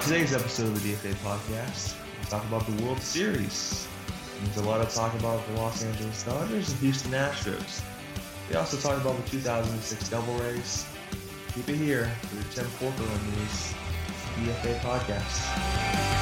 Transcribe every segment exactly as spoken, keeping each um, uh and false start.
today's episode of the D F A podcast, we talk about the World Series. There's a lot of talk about the Los Angeles Dodgers and Houston Astros. We also talk about the two thousand six Double Race. Keep it here for the Tim Corker on this D F A podcast.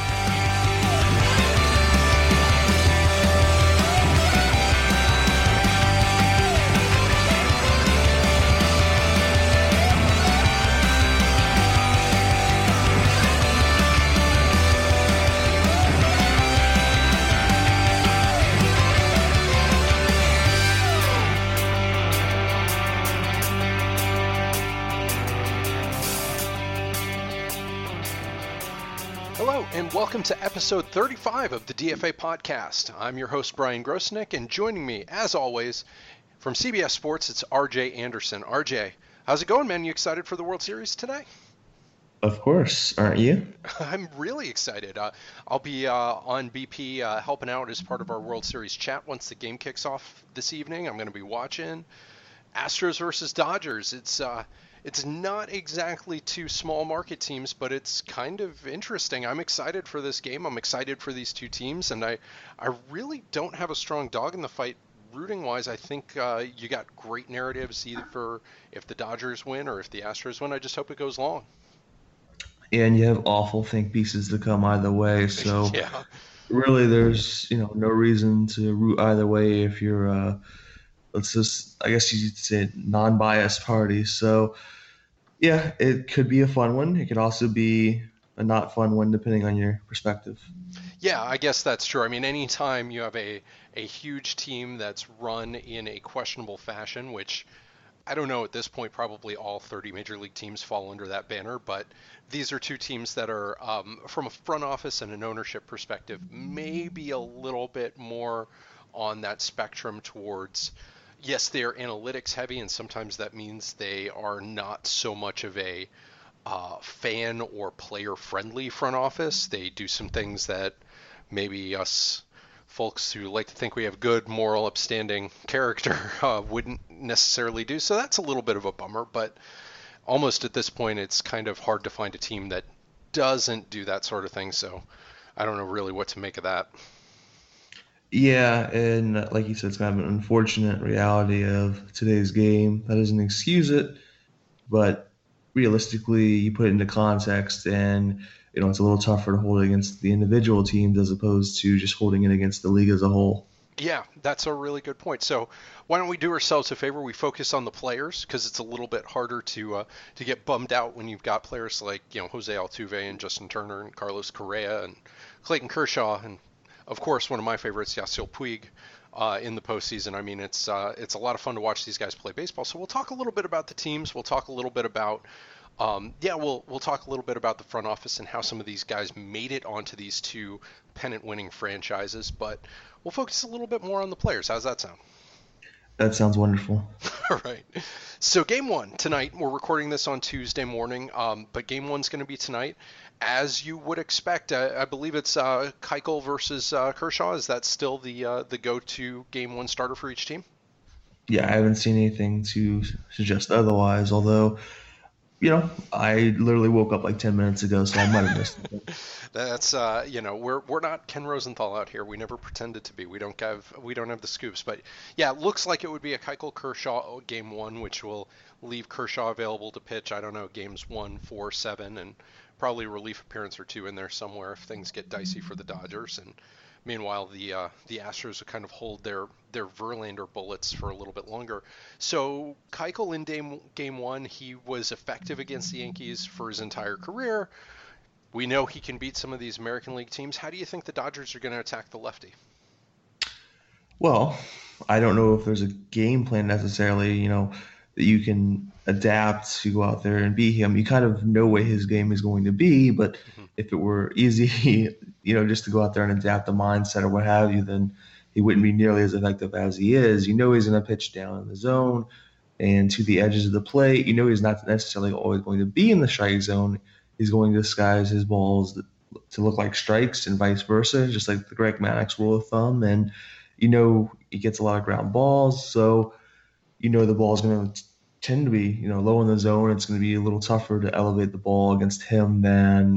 And welcome to episode thirty-five of the D F A podcast. I'm your host, Brian Grosnick, and joining me, as always, from C B S Sports, it's R J Anderson. R J, how's it going, man? You excited for the World Series today? Of course. Aren't you? I'm really excited. Uh, I'll be uh, on B P uh, helping out as part of our World Series chat once the game kicks off this evening. I'm going to be watching Astros versus Dodgers. It's... Uh, It's not exactly two small market teams, but it's kind of interesting. I'm excited for this game. I'm excited for these two teams, and I, I really don't have a strong dog in the fight. Rooting-wise, I think uh, you got great narratives either for if the Dodgers win or if the Astros win. I just hope it goes long. Yeah, and you have awful think pieces to come either way, so yeah. really there's you know no reason to root either way if you're uh, let's just I guess you'd say non-biased party. So yeah, it could be a fun one. It could also be a not fun one depending on your perspective. Yeah, I guess that's true. I mean, anytime you have a, a huge team that's run in a questionable fashion, which I don't know at this point, probably all thirty major league teams fall under that banner, but these are two teams that are, um, from a front office and an ownership perspective, maybe a little bit more on that spectrum towards, yes, they are analytics heavy, and sometimes that means they are not so much of a uh, fan or player friendly front office. They do some things that maybe us folks who like to think we have good, moral, upstanding character uh, wouldn't necessarily do. So that's a little bit of a bummer, but almost at this point, it's kind of hard to find a team that doesn't do that sort of thing. So I don't know really what to make of that. Yeah, and like you said, it's kind of an unfortunate reality of today's game. That doesn't excuse it, but realistically, you put it into context, and you know it's a little tougher to hold it against the individual teams as opposed to just holding it against the league as a whole. Yeah, that's a really good point. So why don't we do ourselves a favor? We focus on the players because it's a little bit harder to uh, to get bummed out when you've got players like you know Jose Altuve and Justin Turner and Carlos Correa and Clayton Kershaw and of course, one of my favorites, Yasiel Puig, uh, in the postseason. I mean, it's uh, it's a lot of fun to watch these guys play baseball. So we'll talk a little bit about the teams. We'll talk a little bit about, um, yeah, we'll we'll talk a little bit about the front office and how some of these guys made it onto these two pennant-winning franchises. But we'll focus a little bit more on the players. How's that sound? That sounds wonderful. All right. So game one tonight, we're recording this on Tuesday morning, um, but game one's going to be tonight. As you would expect, uh, I believe it's uh, Keuchel versus uh, Kershaw. Is that still the uh, the go-to game one starter for each team? Yeah, I haven't seen anything to suggest otherwise, although, you know, I literally woke up like ten minutes ago, so I might have missed it. That's, uh, you know, we're we're not Ken Rosenthal out here. We never pretended to be. We don't have we don't have the scoops. But, yeah, it looks like it would be a Keuchel Kershaw game one, which will leave Kershaw available to pitch, I don't know, games one, four, seven, and probably a relief appearance or two in there somewhere if things get dicey for the Dodgers. And meanwhile, the uh, the Astros will kind of hold their, their Verlander bullets for a little bit longer. So Keuchel in game, game one, he was effective against the Yankees for his entire career. We know he can beat some of these American League teams. How do you think the Dodgers are going to attack the lefty? Well, I don't know if there's a game plan necessarily, you know, that you can adapt to go out there and beat him. You kind of know what his game is going to be, but mm-hmm. if it were easy, you know, just to go out there and adapt the mindset or what have you, then he wouldn't be nearly as effective as he is. You know he's going to pitch down in the zone and to the edges of the plate. You know he's not necessarily always going to be in the strike zone. He's going to disguise his balls to look like strikes and vice versa, just like the Greg Maddux rule of thumb. And, you know, he gets a lot of ground balls, so you know the ball is going to tend to be, you know, low in the zone. It's going to be a little tougher to elevate the ball against him than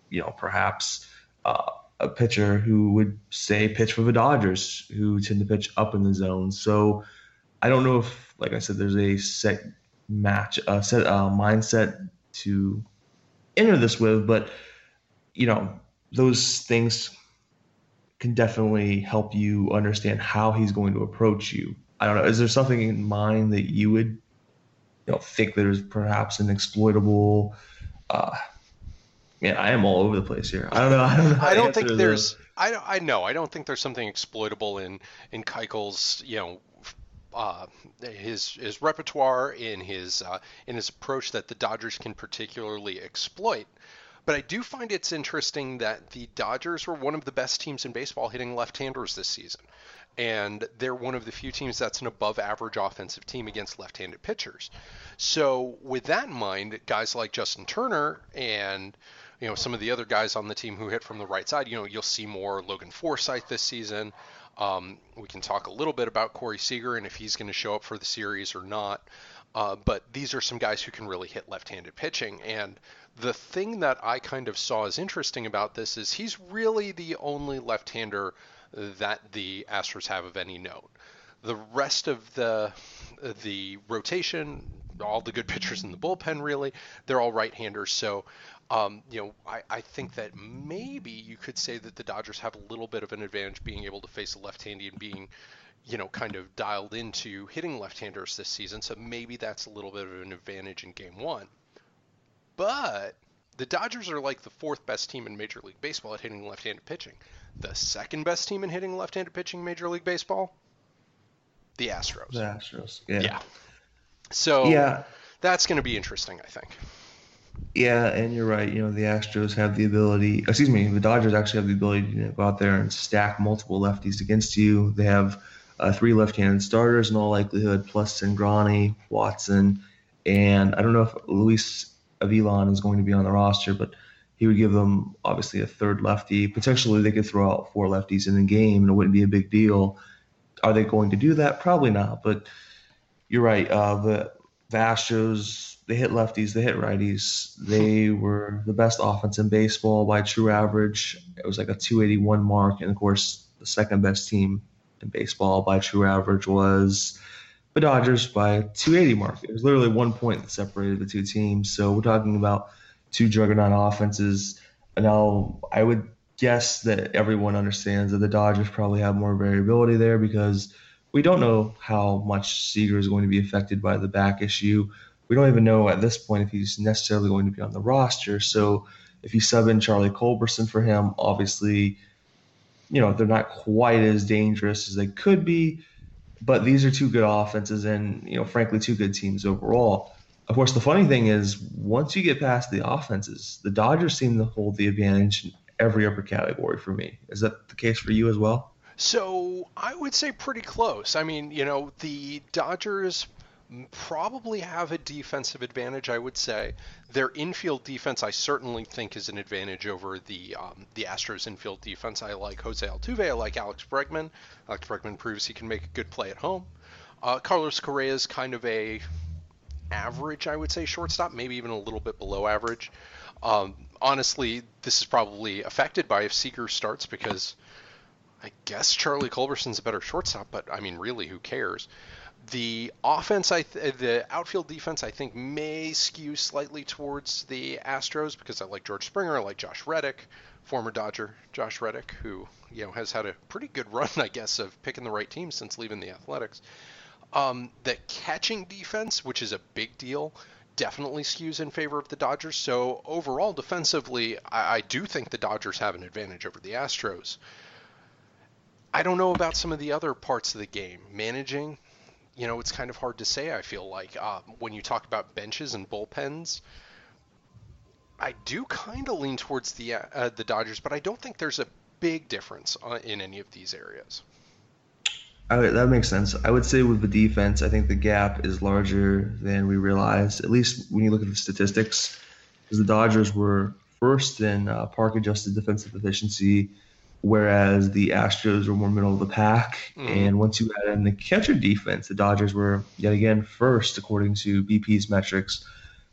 you know, perhaps uh, a pitcher who would say pitch for the Dodgers, who tend to pitch up in the zone. So I don't know if, like I said, there's a set match, a set uh, mindset to enter this with, but you know, those things can definitely help you understand how he's going to approach you. I don't know. Is there something in mind that you would, you know, think there's perhaps an exploitable? Uh, Man, I am all over the place here. I don't know. I don't know how I to don't think answer there's the. I I know I don't think there's something exploitable in in Keuchel's you know uh, his his repertoire in his uh, in his approach that the Dodgers can particularly exploit. But I do find it's interesting that the Dodgers were one of the best teams in baseball hitting left-handers this season. And they're one of the few teams that's an above average offensive team against left-handed pitchers. So with that in mind, guys like Justin Turner and you know some of the other guys on the team who hit from the right side, you know, you'll see more Logan Forsythe this season. Um, we can talk a little bit about Corey Seager and if he's going to show up for the series or not. Uh, but these are some guys who can really hit left-handed pitching. And the thing that I kind of saw as interesting about this is he's really the only left-hander that the Astros have of any note. The rest of the the rotation, all the good pitchers in the bullpen, really, they're all right-handers. So, um, you know, I, I think that maybe you could say that the Dodgers have a little bit of an advantage being able to face a left-handy and being, you know, kind of dialed into hitting left-handers this season. So maybe that's a little bit of an advantage in game one. But the Dodgers are like the fourth best team in Major League Baseball at hitting left-handed pitching. The second best team in hitting left-handed pitching in Major League Baseball, the Astros. The Astros. Yeah. Yeah. So Yeah. that's going to be interesting, I think. Yeah, and you're right. You know, the Astros have the ability, excuse me, the Dodgers actually have the ability to, you know, go out there and stack multiple lefties against you. They have uh, three left-handed starters in all likelihood, plus Sangrani, Watson, and I don't know if Luis Avilan is going to be on the roster, but he would give them obviously a third lefty. Potentially, they could throw out four lefties in a game, and it wouldn't be a big deal. Are they going to do that? Probably not, but you're right. Uh, the the Astros, they hit lefties, they hit righties. They were the best offense in baseball by true average. It was like a two eighty-one mark, and of course, the second best team in baseball by true average was the Dodgers by a two eighty mark. It was literally one point that separated the two teams. So we're talking about two juggernaut offenses. Now, I would guess that everyone understands that the Dodgers probably have more variability there because we don't know how much Seager is going to be affected by the back issue. We don't even know at this point if he's necessarily going to be on the roster. So if you sub in Charlie Culberson for him, obviously, you know, they're not quite as dangerous as they could be. But these are two good offenses and, you know, frankly, two good teams overall. Of course, the funny thing is once you get past the offenses, the Dodgers seem to hold the advantage in every upper category for me. Is that the case for you as well? So I would say pretty close. I mean, you know, the Dodgers probably have a defensive advantage, I would say. Their infield defense, I certainly think, is an advantage over the um, the Astros infield defense. I like Jose Altuve. I like Alex Bregman. Alex Bregman proves he can make a good play at home. Uh, Carlos Correa is kind of a average, I would say, shortstop, maybe even a little bit below average. Um, honestly, this is probably affected by if Seager starts because I guess Charlie Culberson's a better shortstop, but I mean, really, who cares? The offense, I th- the outfield defense, I think may skew slightly towards the Astros because I like George Springer, I like Josh Reddick, former Dodger Josh Reddick, who you know has had a pretty good run, I guess, of picking the right team since leaving the Athletics. Um, the catching defense, which is a big deal, definitely skews in favor of the Dodgers. So overall, defensively, I, I do think the Dodgers have an advantage over the Astros. I don't know about some of the other parts of the game. Managing, you know, it's kind of hard to say, I feel like. Uh, when you talk about benches and bullpens, I do kind of lean towards the uh, the Dodgers, but I don't think there's a big difference uh, in any of these areas. I, that makes sense. I would say with the defense, I think the gap is larger than we realize, at least when you look at the statistics, because the Dodgers were first in uh, park adjusted defensive efficiency, whereas the Astros were more middle of the pack. Mm-hmm. And once you add in the catcher defense, the Dodgers were yet again first according to B P's metrics,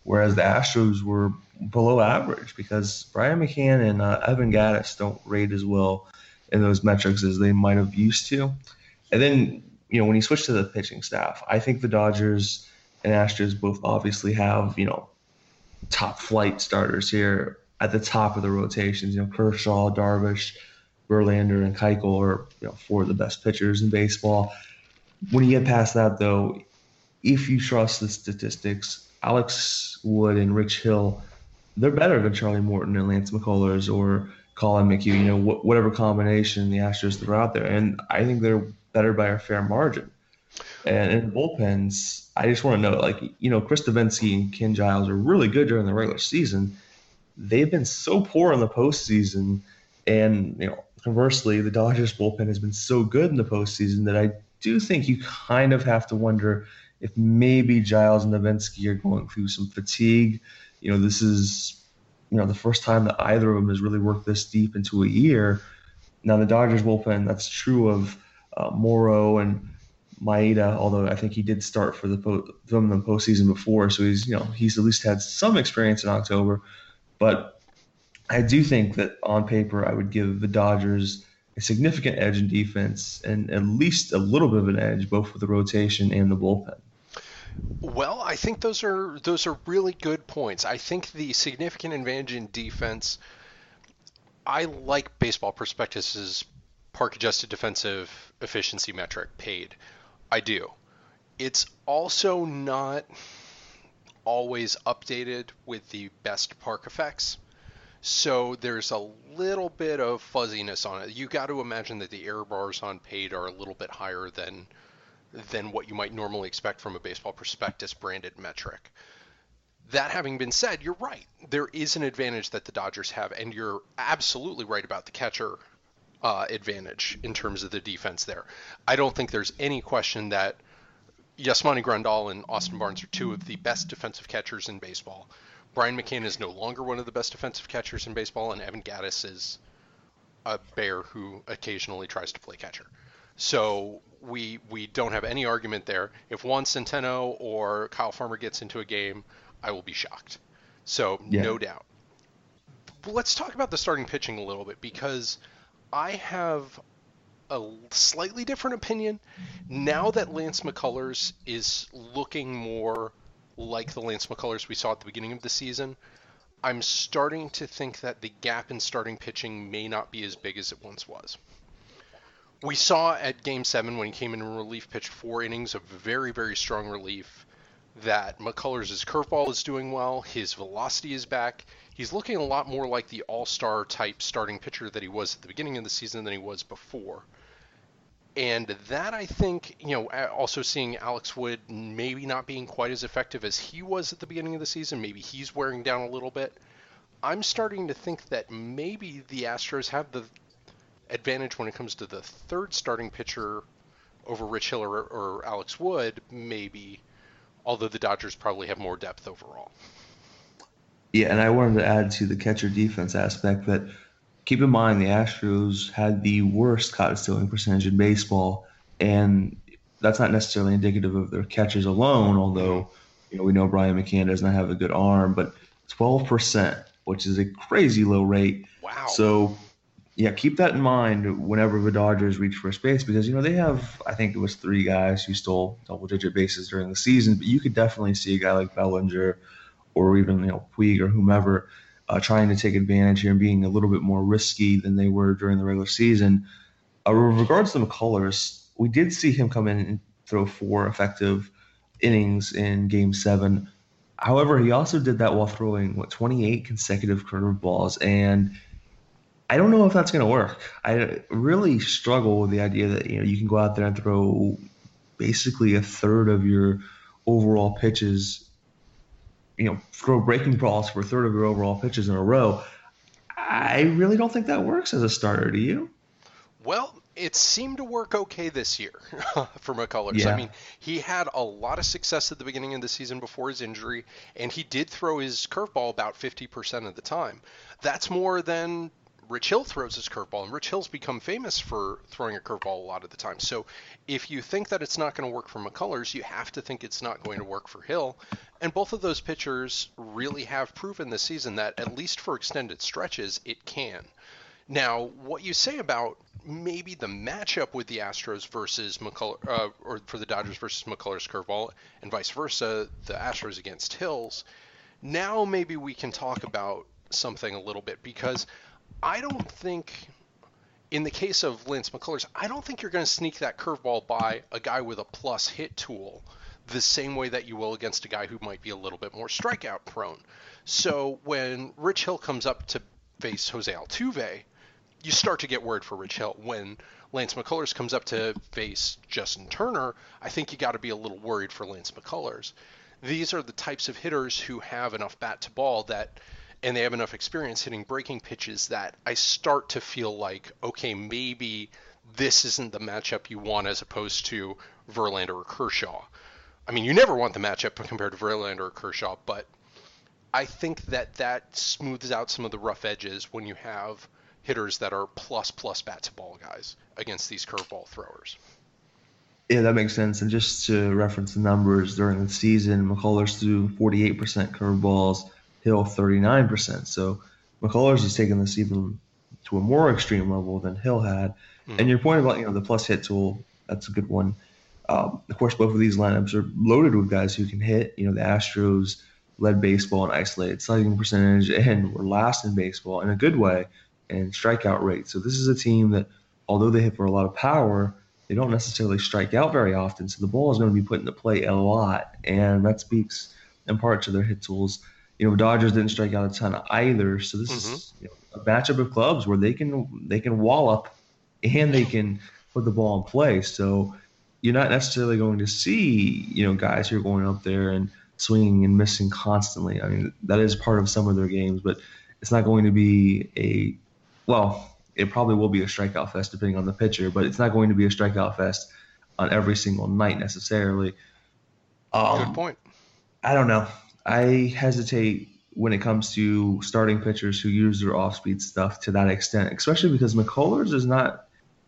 whereas the Astros were below average because Brian McCann and uh, Evan Gattis don't rate as well in those metrics as they might have used to. And then, you know, when you switch to the pitching staff, I think the Dodgers and Astros both obviously have, you know, top flight starters here at the top of the rotations. You know, Kershaw, Darvish, Verlander, and Keuchel are, you know, four of the best pitchers in baseball. When you get past that, though, if you trust the statistics, Alex Wood and Rich Hill, they're better than Charlie Morton and Lance McCullers or Colin McHugh, you know, wh- whatever combination the Astros throw out there. And I think they're better by a fair margin. And in bullpens, I just want to note, like, you know, Chris Davinsky and Ken Giles are really good during the regular season. They've been so poor in the postseason. And, you know, conversely, the Dodgers bullpen has been so good in the postseason that I do think you kind of have to wonder if maybe Giles and Davinsky are going through some fatigue. You know, this is, you know, the first time that either of them has really worked this deep into a year. Now, the Dodgers bullpen, that's true of uh, Morrow and Maeda, although I think he did start for the po- from the postseason before, so he's, you know, he's at least had some experience in October. But I do think that on paper, I would give the Dodgers a significant edge in defense and at least a little bit of an edge, both with the rotation and the bullpen. Well, I think those are those are really good points. I think the significant advantage in defense. I like Baseball Prospectus's park adjusted defensive efficiency metric paid. I do. It's also not always updated with the best park effects. So there's a little bit of fuzziness on it. You got to imagine that the error bars on paid are a little bit higher than than what you might normally expect from a Baseball Prospectus branded metric. That having been said, you're right. There is an advantage that the Dodgers have, and you're absolutely right about the catcher uh, advantage in terms of the defense there. I don't think there's any question that Yasmani Grandal and Austin Barnes are two of the best defensive catchers in baseball. Brian McCann is no longer one of the best defensive catchers in baseball, and Evan Gattis is a bear who occasionally tries to play catcher. So we we don't have any argument there. If Juan Centeno or Kyle Farmer gets into a game, I will be shocked. So Yeah. no doubt. But let's talk about the starting pitching a little bit because I have a slightly different opinion now that Lance McCullers is looking more like the Lance McCullers we saw at the beginning of the season. I'm starting to think that the gap in starting pitching may not be as big as it once was. We saw at Game seven when he came in relief, pitched four innings of very, very strong relief, that McCullers' curveball is doing well, his velocity is back. He's looking a lot more like the all-star type starting pitcher that he was at the beginning of the season than he was before. And that, I think, you know, also seeing Alex Wood maybe not being quite as effective as he was at the beginning of the season, maybe he's wearing down a little bit. I'm starting to think that maybe the Astros have the advantage when it comes to the third starting pitcher over Rich Hill or, or Alex Wood, maybe, although the Dodgers probably have more depth overall. Yeah, and I wanted to add to the catcher defense aspect that keep in mind the Astros had the worst caught stealing percentage in baseball, and that's not necessarily indicative of their catchers alone, although you know we know Brian McCann does not have a good arm, but twelve percent, which is a crazy low rate. Wow. So yeah, keep that in mind whenever the Dodgers reach first base because you know they have I think it was three guys who stole double digit bases during the season, but you could definitely see a guy like Bellinger or even you know Puig or whomever uh, trying to take advantage here and being a little bit more risky than they were during the regular season. Uh, with regards to McCullers, we did see him come in and throw four effective innings in Game Seven. However, he also did that while throwing what twenty-eight consecutive curveballs, and I don't know if that's going to work. I really struggle with the idea that you know you can go out there and throw basically a third of your overall pitches, you know, throw breaking balls for a third of your overall pitches in a row. I really don't think that works as a starter. Do you? Well, it seemed to work okay this year for McCullers. I Yeah. mean, he had a lot of success at the beginning of the season before his injury, and he did throw his curveball about fifty percent of the time. That's more than Rich Hill throws his curveball, and Rich Hill's become famous for throwing a curveball a lot of the time. So if you think that it's not going to work for McCullers, you have to think it's not going to work for Hill. And both of those pitchers really have proven this season that, at least for extended stretches, it can. Now, what you say about maybe the matchup with the Astros versus McCullers, uh, or for the Dodgers versus McCullers curveball, and vice versa, the Astros against Hills, now maybe we can talk about something a little bit, because I don't think, in the case of Lance McCullers, I don't think you're going to sneak that curveball by a guy with a plus hit tool the same way that you will against a guy who might be a little bit more strikeout prone. So when Rich Hill comes up to face Jose Altuve, you start to get worried for Rich Hill. When Lance McCullers comes up to face Justin Turner, I think you got to be a little worried for Lance McCullers. These are the types of hitters who have enough bat to ball that, and they have enough experience hitting breaking pitches, that I start to feel like, okay, maybe this isn't the matchup you want as opposed to Verlander or Kershaw. I mean, you never want the matchup compared to Verlander or Kershaw, but I think that that smooths out some of the rough edges when you have hitters that are plus plus bat to ball guys against these curveball throwers. Yeah, that makes sense. And just to reference the numbers during the season, McCullers threw forty-eight percent curveballs, Hill thirty-nine percent. So McCullers has taken this even to a more extreme level than Hill had. Mm-hmm. And your point about, you know, the plus hit tool, that's a good one. Um, of course, both of these lineups are loaded with guys who can hit. You know, the Astros led baseball in isolated slugging percentage and were last in baseball in a good way and strikeout rate. So this is a team that, although they hit for a lot of power, they don't necessarily strike out very often. So the ball is going to be put into play a lot, and that speaks in part to their hit tools. You know, Dodgers didn't strike out a ton either. So this mm-hmm. is, you know, a matchup of clubs where they can they can wallop and they can put the ball in play. So you're not necessarily going to see, you know, guys who are going up there and swinging and missing constantly. I mean, that is part of some of their games, but it's not going to be a well, it probably will be a strikeout fest depending on the pitcher, but it's not going to be a strikeout fest on every single night necessarily. Um, Good point. I don't know. I hesitate when it comes to starting pitchers who use their off-speed stuff to that extent, especially because McCullers is not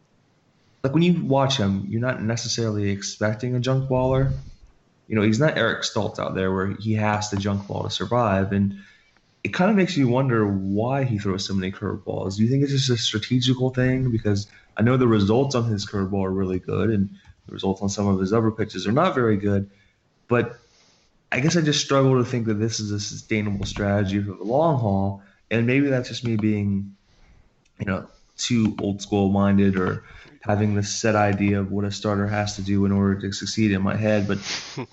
– like when you watch him, you're not necessarily expecting a junk baller. You know, he's not Eric Stoltz out there where he has to junk ball to survive, and it kind of makes you wonder why he throws so many curveballs. Do you think it's just a strategical thing? Because I know the results on his curveball are really good, and the results on some of his other pitches are not very good. But I guess I just struggle to think that this is a sustainable strategy for the long haul. And maybe that's just me being, you know, too old school minded or having this set idea of what a starter has to do in order to succeed in my head. But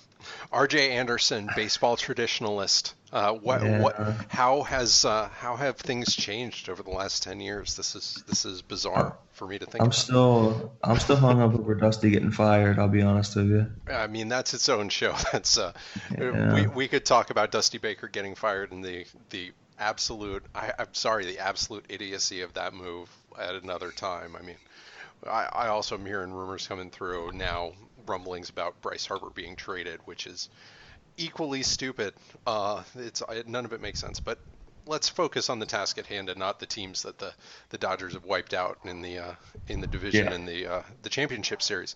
R J Anderson, baseball traditionalist. Uh, what, yeah. what, how has, uh, how have things changed over the last ten years? This is, this is bizarre for me to think I'm about. still, I'm still hung up over Dusty getting fired. I'll be honest with you. I mean, that's its own show. That's, uh, yeah. we, we could talk about Dusty Baker getting fired and the, the absolute, I, I'm sorry, the absolute idiocy of that move at another time. I mean, I, I also am hearing rumors coming through now, rumblings about Bryce Harper being traded, which is equally stupid. Uh, it's none of it makes sense. But let's focus on the task at hand and not the teams that the, the Dodgers have wiped out in the uh, in the division yeah. and the uh, the championship series.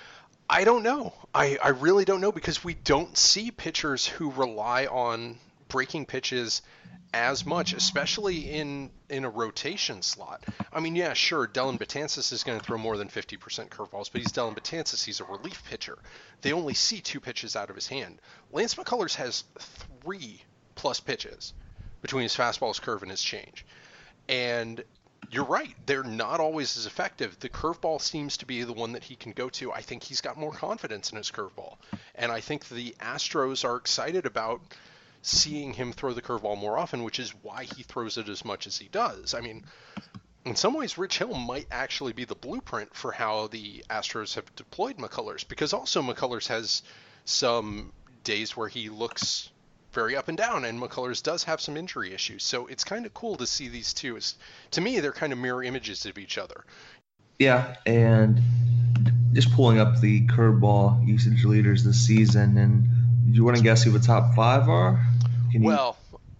I don't know. I, I really don't know, because we don't see pitchers who rely on breaking pitches as much, especially in in a rotation slot. I mean, yeah, sure, Dellin Betances is going to throw more than fifty percent curveballs, but he's Dellin Betances. He's a relief pitcher. They only see two pitches out of his hand. Lance McCullers has three plus pitches between his fastball, his curve, and his change. And you're right, they're not always as effective. The curveball seems to be the one that he can go to. I think he's got more confidence in his curveball. And I think the Astros are excited about seeing him throw the curveball more often, which is why he throws it as much as he does. I mean, in some ways, Rich Hill might actually be the blueprint for how the Astros have deployed McCullers, because also McCullers has some days where he looks very up and down, and McCullers does have some injury issues. So it's kind of cool to see these two. It's, to me, they're kind of mirror images of each other. Yeah, and just pulling up the curveball usage leaders this season, and do you want to guess who the top five are? Can well,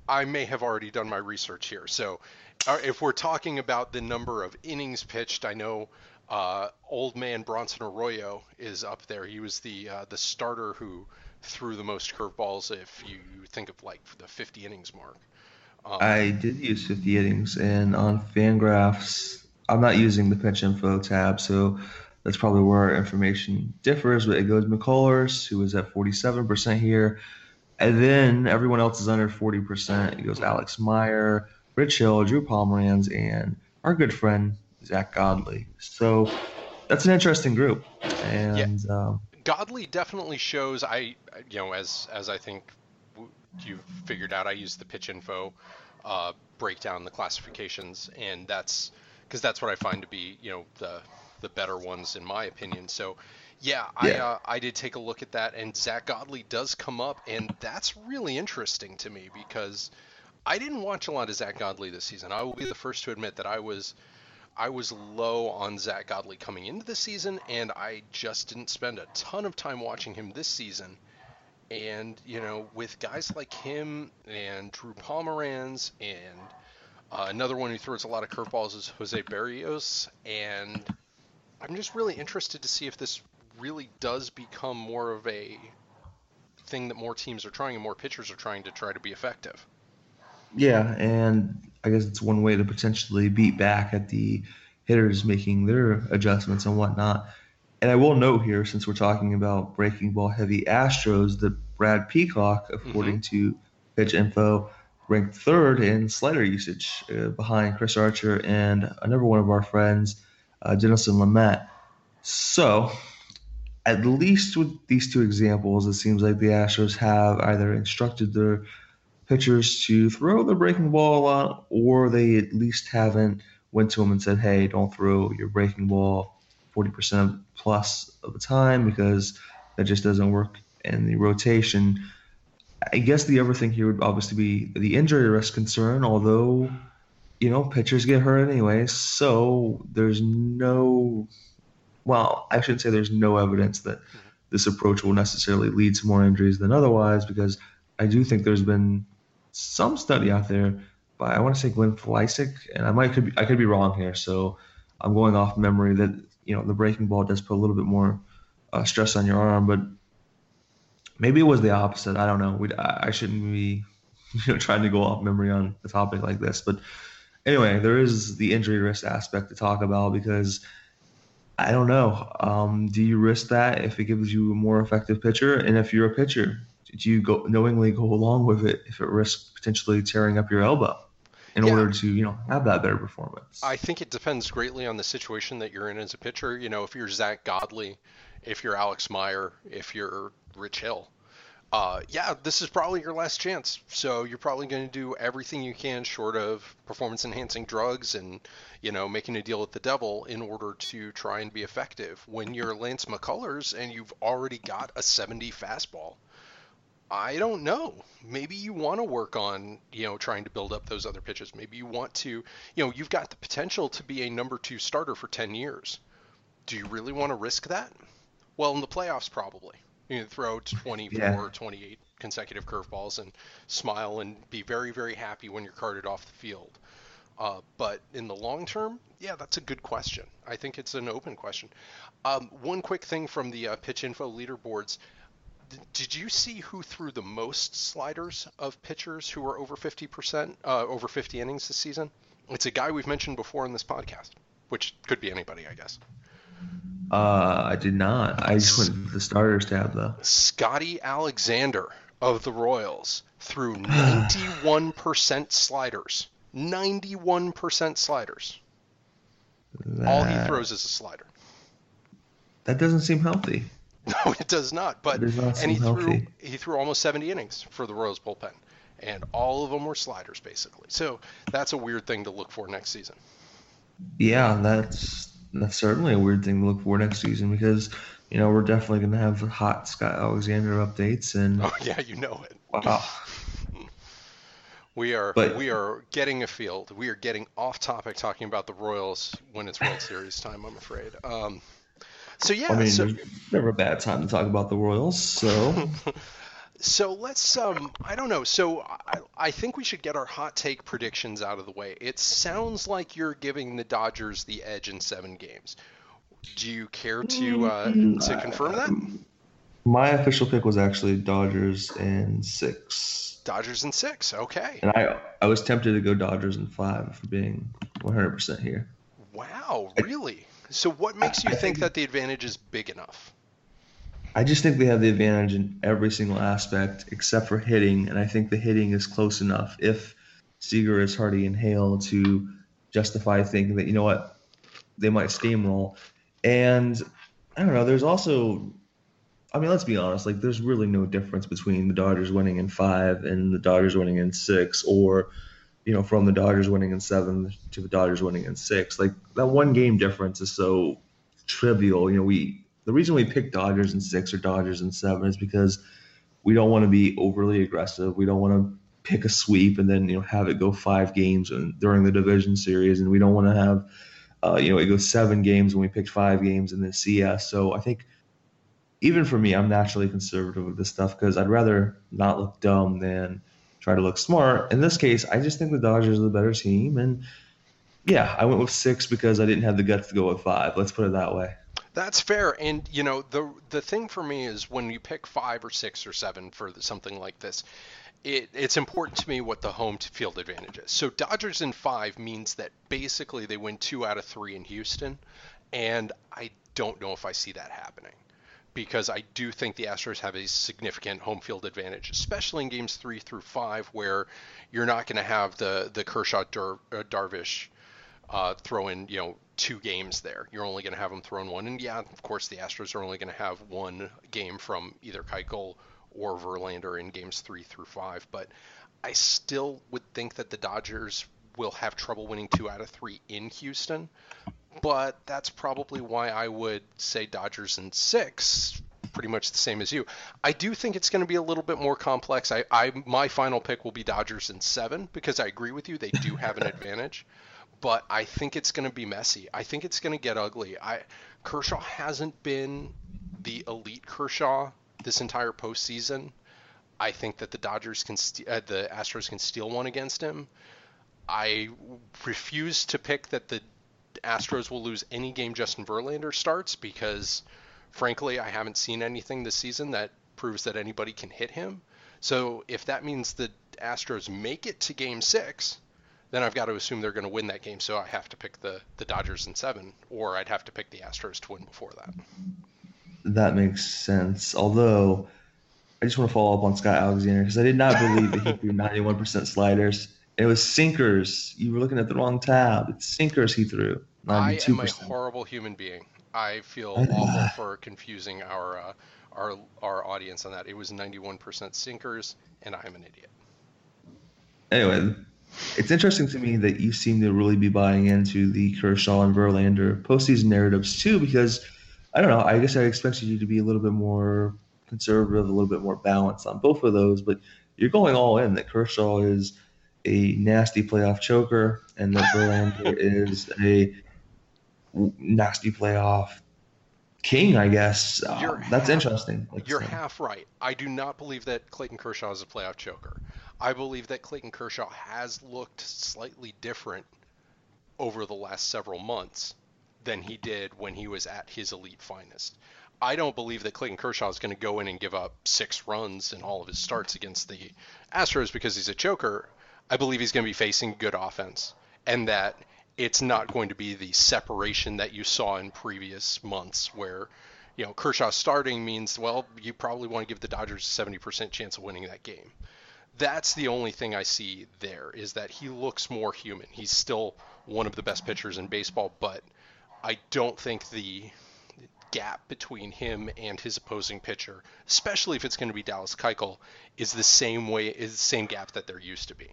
I may have already done my research here. So, uh, if we're talking about the number of innings pitched, I know uh, old man Bronson Arroyo is up there. He was the uh, the starter who threw the most curveballs. If you think of like the fifty innings mark. Um, I did use fifty innings, and on Fangraphs, I'm not using the pitch info tab, so that's probably where our information differs. But it goes McCullers, who is at forty-seven percent here, and then everyone else is under forty percent. It goes mhm. Alex Meyer, Rich Hill, Drew Pomeranz, and our good friend Zach Godley. So that's an interesting group, Yeah, and um, Godley definitely shows. I you know as as I think you've figured out, I use the pitch info, uh, break down the classifications, and that's because that's what I find to be you know the the better ones in my opinion. So yeah, I yeah, uh, I did take a look at that, and Zach Godley does come up, and that's really interesting to me because I didn't watch a lot of Zach Godley this season. I will be the first to admit that I was I was low on Zach Godley coming into the season, and I just didn't spend a ton of time watching him this season. And, you know, with guys like him and Drew Pomeranz and uh, another one who throws a lot of curveballs is Jose Barrios. And I'm just really interested to see if this really does become more of a thing that more teams are trying and more pitchers are trying to try to be effective. yeah, and I guess it's one way to potentially beat back at the hitters making their adjustments and whatnot. And I will note here, since we're talking about breaking ball heavy Astros, that Brad Peacock, Mm-hmm. according to Pitch Info, ranked third in slider usage uh, behind Chris Archer and another one of our friends, uh, Denison Lamet. So, at least with these two examples, it seems like the Astros have either instructed their pitchers to throw the breaking ball a lot, or they at least haven't went to them and said, "Hey, don't throw your breaking ball forty percent plus of the time because that just doesn't work in the rotation." I guess the other thing here would obviously be the injury risk concern, although you know pitchers get hurt anyway, so there's no. Well, I shouldn't say there's no evidence that this approach will necessarily lead to more injuries than otherwise, because I do think there's been some study out there by I want to say Glenn Fleisig, and I might could be, I could be wrong here, so I'm going off memory that you know the breaking ball does put a little bit more uh, stress on your arm, but maybe it was the opposite. I don't know. We I shouldn't be you know trying to go off memory on a topic like this, but anyway, there is the injury risk aspect to talk about because I don't know. Um, do you risk that if it gives you a more effective pitcher? And if you're a pitcher, do you go knowingly go along with it if it risks potentially tearing up your elbow in Yeah, order to, you know, have that better performance? I think it depends greatly on the situation that you're in as a pitcher. You know, if you're Zach Godley, if you're Alex Meyer, if you're Rich Hill, uh, yeah, this is probably your last chance. So you're probably going to do everything you can short of performance enhancing drugs and, you know, making a deal with the devil in order to try and be effective. When you're Lance McCullers and you've already got a seventy fastball, I don't know. Maybe you want to work on, you know, trying to build up those other pitches. Maybe you want to, you know, you've got the potential to be a number two starter for ten years. Do you really want to risk that? Well, in the playoffs, probably. You can throw Yeah, twenty-four, twenty-eight consecutive curveballs and smile and be very, very happy when you're carted off the field. Uh, but in the long term, yeah, that's a good question. I think it's an open question. Um, one quick thing from the uh, Pitch Info leaderboards. Did you see who threw the most sliders of pitchers who were over fifty percent, uh, over fifty innings this season? It's a guy we've mentioned before in this podcast, which could be anybody, I guess. uh, I did not. I just S- went to the starters tab though. Scotty Alexander of the Royals threw ninety-one percent sliders. ninety-one percent sliders. All he That throws is a slider. that doesn't seem healthy. No, it does not. That But does not and seem he threw healthy. he threw almost seventy innings for the Royals bullpen, and all of them were sliders basically. So that's a weird thing to look for next season. Yeah, that's that's certainly a weird thing to look for next season because you know we're definitely going to have hot Scott Alexander updates and Oh yeah, you know it. wow. We are But we are getting afield. We are getting off topic talking about the Royals when it's World Series time. I'm afraid. Um, so I yeah, mean, so there's never a bad time to talk about the Royals. So So let's um I don't know. So I, I think we should get our hot take predictions out of the way. It sounds like you're giving the Dodgers the edge in seven games. Do you care to uh Mm, to confirm that? my official pick was actually Dodgers in six, Dodgers in six. Okay. and I I was tempted to go Dodgers in five for being one hundred percent here. Wow, I, really? So what makes you I think think that the advantage is big enough? I just think they have the advantage in every single aspect except for hitting, and I think the hitting is close enough if Seager is Hardy and Hale to justify thinking that you know what they might steamroll. And I don't know. There's also, I mean, let's be honest. Like, there's really no difference between the Dodgers winning in five and the Dodgers winning in six, or you know, from the Dodgers winning in seven to the Dodgers winning in six. Like that one game difference is so trivial. You know, we the reason we pick Dodgers in six or Dodgers in seven is because we don't want to be overly aggressive. We don't want to pick a sweep and then you know have it go five games and, during the division series, and we don't want to have uh, you know it goes seven games when we picked five games in the C S. So I think even for me, I'm naturally conservative with this stuff because I'd rather not look dumb than try to look smart. In this case, I just think the Dodgers are the better team, and yeah, I went with six because I didn't have the guts to go with five. Let's put it that way. That's fair. And you know, the the thing for me is when you pick five or six or seven for something like this, it, it's important to me what the home field advantage is. So Dodgers in five means that basically they win two out of three in Houston, and I don't know if I see that happening because I do think the Astros have a significant home field advantage, especially in games three through five, where you're not going to have the the Kershaw Dar- uh, Darvish uh, throw in, you know, two games there. You're only going to have them throw in one. And yeah, of course, the Astros are only going to have one game from either Keuchel or Verlander in games three through five. But I still would think that the Dodgers will have trouble winning two out of three in Houston. But that's probably why I would say Dodgers in six, pretty much the same as you. I do think it's going to be a little bit more complex. I, I my final pick will be Dodgers in seven because I agree with you. They do have an advantage, but I think it's going to be messy. I think it's going to get ugly. I Kershaw hasn't been the elite Kershaw this entire postseason. I think that the Dodgers can, st- uh, the Astros can steal one against him. I refuse to pick that the Astros will lose any game Justin Verlander starts because, frankly, I haven't seen anything this season that proves that anybody can hit him. So if that means the Astros make it to Game Six, then I've got to assume they're going to win that game. So I have to pick the the Dodgers in seven, or I'd have to pick the Astros to win before that. That makes sense. Although I just want to follow up on Scott Alexander because I did not believe that he threw ninety-one percent sliders. It was sinkers. You were looking at the wrong tab. It's sinkers he threw, I am a ninety-two percent. horrible human being. I feel awful for confusing our uh, our our audience on that. It was ninety-one percent sinkers, and I'm an idiot. Anyway, it's interesting to me that you seem to really be buying into the Kershaw and Verlander postseason narratives too, because I don't know. I guess I expected you to be a little bit more conservative, a little bit more balanced on both of those, but you're going all in that Kershaw is a nasty playoff choker and that Verlander is a nasty playoff king, I guess. You're Um, that's half interesting. That's, you're uh, half right. I do not believe that Clayton Kershaw is a playoff choker. I believe that Clayton Kershaw has looked slightly different over the last several months than he did when he was at his elite finest. I don't believe that Clayton Kershaw is going to go in and give up six runs in all of his starts against the Astros because he's a choker. I believe he's going to be facing good offense and that it's not going to be the separation that you saw in previous months where, you know, Kershaw starting means, well, you probably want to give the Dodgers a seventy percent chance of winning that game. That's the only thing I see there is that he looks more human. He's still one of the best pitchers in baseball, but I don't think the gap between him and his opposing pitcher, especially if it's going to be Dallas Keuchel, is the same way is the same gap that there used to be.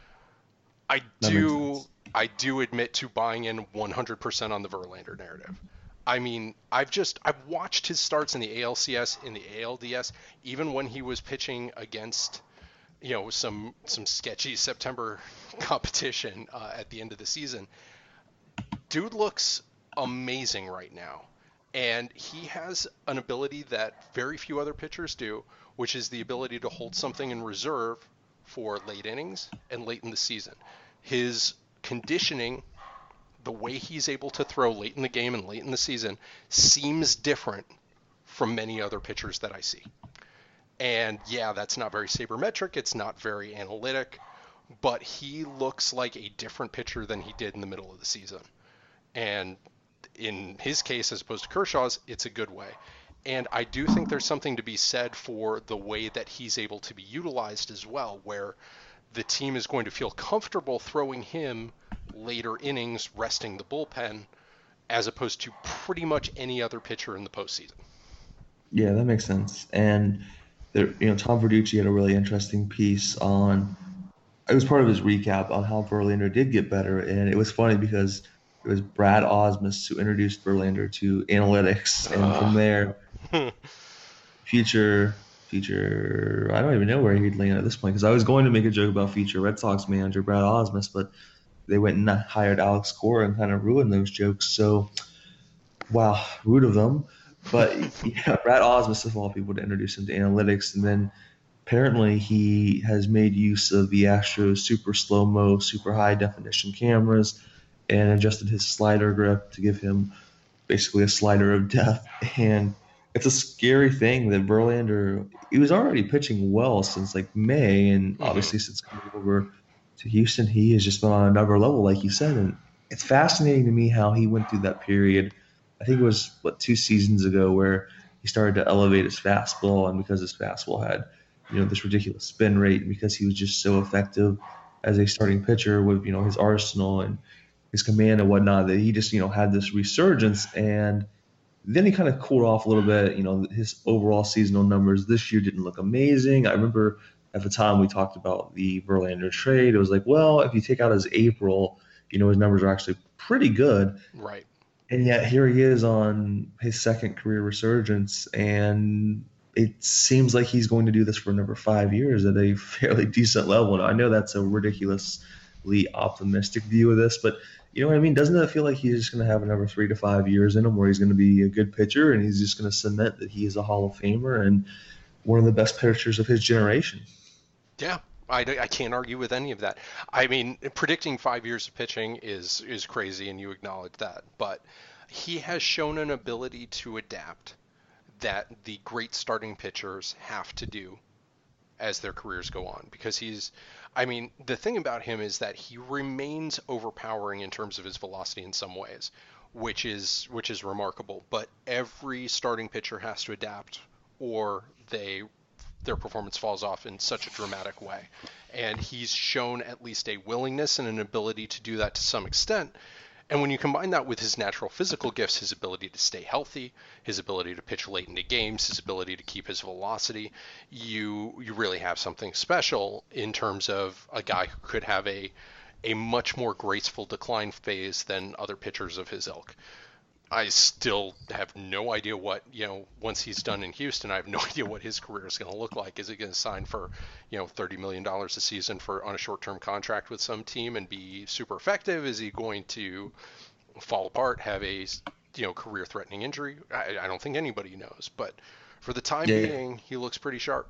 I that makes do sense. I do admit to buying in one hundred percent on the Verlander narrative. I mean, I've just I've watched his starts in the A L C S, in the A L D S, even when he was pitching against, you know, some some sketchy September competition uh, at the end of the season. Dude looks amazing right now. And he has an ability that very few other pitchers do, which is the ability to hold something in reserve for late innings and late in the season. His conditioning, the way he's able to throw late in the game and late in the season, seems different from many other pitchers that I see. And yeah, that's not very sabermetric, it's not very analytic, but he looks like a different pitcher than he did in the middle of the season. And in his case, as opposed to Kershaw's, it's a good way. And I do think there's something to be said for the way that he's able to be utilized as well, where the team is going to feel comfortable throwing him later innings, resting the bullpen, as opposed to pretty much any other pitcher in the postseason. Yeah, that makes sense. And there, you know, Tom Verducci had a really interesting piece on. It was part of his recap on how Verlander did get better, and it was funny because it was Brad Osmus who introduced Verlander to analytics, and from there, Uh, future, future. I don't even know where he'd land at this point because I was going to make a joke about future Red Sox manager Brad Osmus, but they went and hired Alex Cora and kind of ruined those jokes. So, wow, rude of them. But yeah, Brad Osmus of all people to introduce him to analytics, and then apparently he has made use of the Astros super slow mo, super high definition cameras, and adjusted his slider grip to give him basically a slider of death. And it's a scary thing that Verlander, he was already pitching well since like May, and mhm. obviously since coming over to Houston, he has just been on another level, like you said. And it's fascinating to me how he went through that period. I think it was what two seasons ago where he started to elevate his fastball, and because his fastball had you know this ridiculous spin rate, and because he was just so effective as a starting pitcher with you know his arsenal and his command and whatnot, that he just you know had this resurgence. And then he kind of cooled off a little bit. You know, his overall seasonal numbers this year didn't look amazing. I remember at the time we talked about the Verlander trade. It was like, well, if you take out his April, you know, his numbers are actually pretty good. Right. And yet here he is on his second career resurgence, and it seems like he's going to do this for another five years at a fairly decent level. And I know that's a ridiculously optimistic view of this, but you know what I mean? Doesn't it feel like he's just going to have another three to five years in him where he's going to be a good pitcher and he's just going to cement that he is a Hall of Famer and one of the best pitchers of his generation? Yeah, I, I can't argue with any of that. I mean, predicting five years of pitching is is crazy, and you acknowledge that. But he has shown an ability to adapt that the great starting pitchers have to do as their careers go on. Because he's, I mean, the thing about him is that he remains overpowering in terms of his velocity in some ways, which is which is remarkable. But every starting pitcher has to adapt, or they their performance falls off in such a dramatic way. And he's shown at least a willingness and an ability to do that to some extent. And when you combine that with his natural physical gifts, his ability to stay healthy, his ability to pitch late into games, his ability to keep his velocity, you you really have something special in terms of a guy who could have a a much more graceful decline phase than other pitchers of his ilk. I still have no idea what, you know, once he's done in Houston, I have no idea what his career is going to look like. Is he going to sign for, you know, thirty million dollars a season for on a short-term contract with some team and be super effective? Is he going to fall apart, have a, you know, career-threatening injury? I, I don't think anybody knows. But for the time Yeah, being, he looks pretty sharp.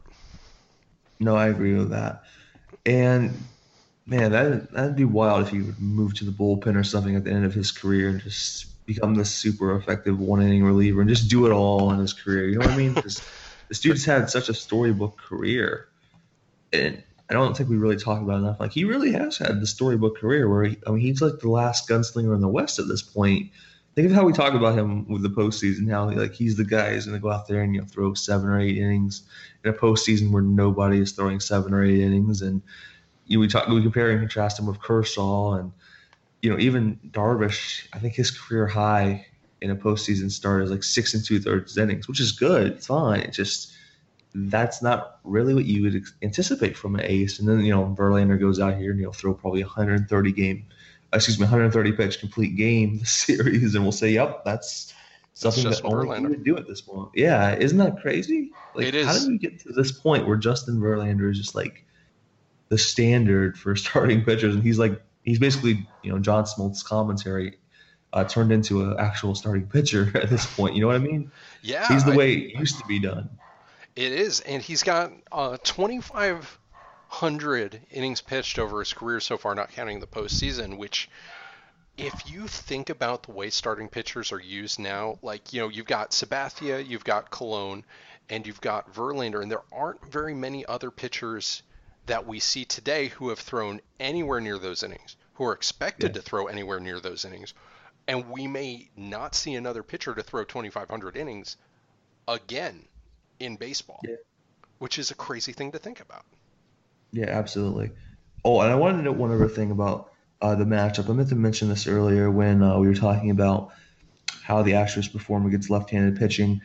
no, I agree with that. And man, that that'd be wild if he would move to the bullpen or something at the end of his career and just become this super effective one inning reliever and just do it all in his career. You know what I mean? Because this dude's had such a storybook career, and I don't think we really talk about it enough. Like he really has had the storybook career where he, I mean, he's like the last gunslinger in the West at this point. Think of how we talk about him with the postseason, how like he's the guy who's going to go out there and you know throw seven or eight innings in a postseason where nobody is throwing seven or eight innings, and you know, we talk we compare and contrast him with Kershaw and you know even Darvish. I think his career high in a postseason start is like six and two thirds innings, which is good. It's fine. It's just that's not really what you would ex- anticipate from an ace. And then you know Verlander goes out here and you know throw probably one hundred thirty game, excuse me, one hundred thirty pitch complete game the series, and we'll say, yep, that's That's something that Justin only he Verlander. would do at this point. Yeah, isn't that crazy? It Like, how did is. we get to this point where Justin Verlander is just like the standard for starting pitchers, and he's like he's basically you know John Smoltz commentary uh, turned into an actual starting pitcher at this point. You know what I mean? Yeah, He's the I, way it used to be done. it is, and he's got uh, twenty-five hundred innings pitched over his career so far, not counting the postseason. Which, if you think about the way starting pitchers are used now, like you know, you've got Sabathia, you've got Cologne, and you've got Verlander, and there aren't very many other pitchers that we see today who have thrown anywhere near those innings, who are expected Yeah, to throw anywhere near those innings, and we may not see another pitcher to throw twenty-five hundred innings again in baseball, yeah, which is a crazy thing to think about. yeah, absolutely. Oh, and I wanted to note one other thing about uh, the matchup. I meant to mention this earlier when uh, we were talking about how the Astros perform against left-handed pitching.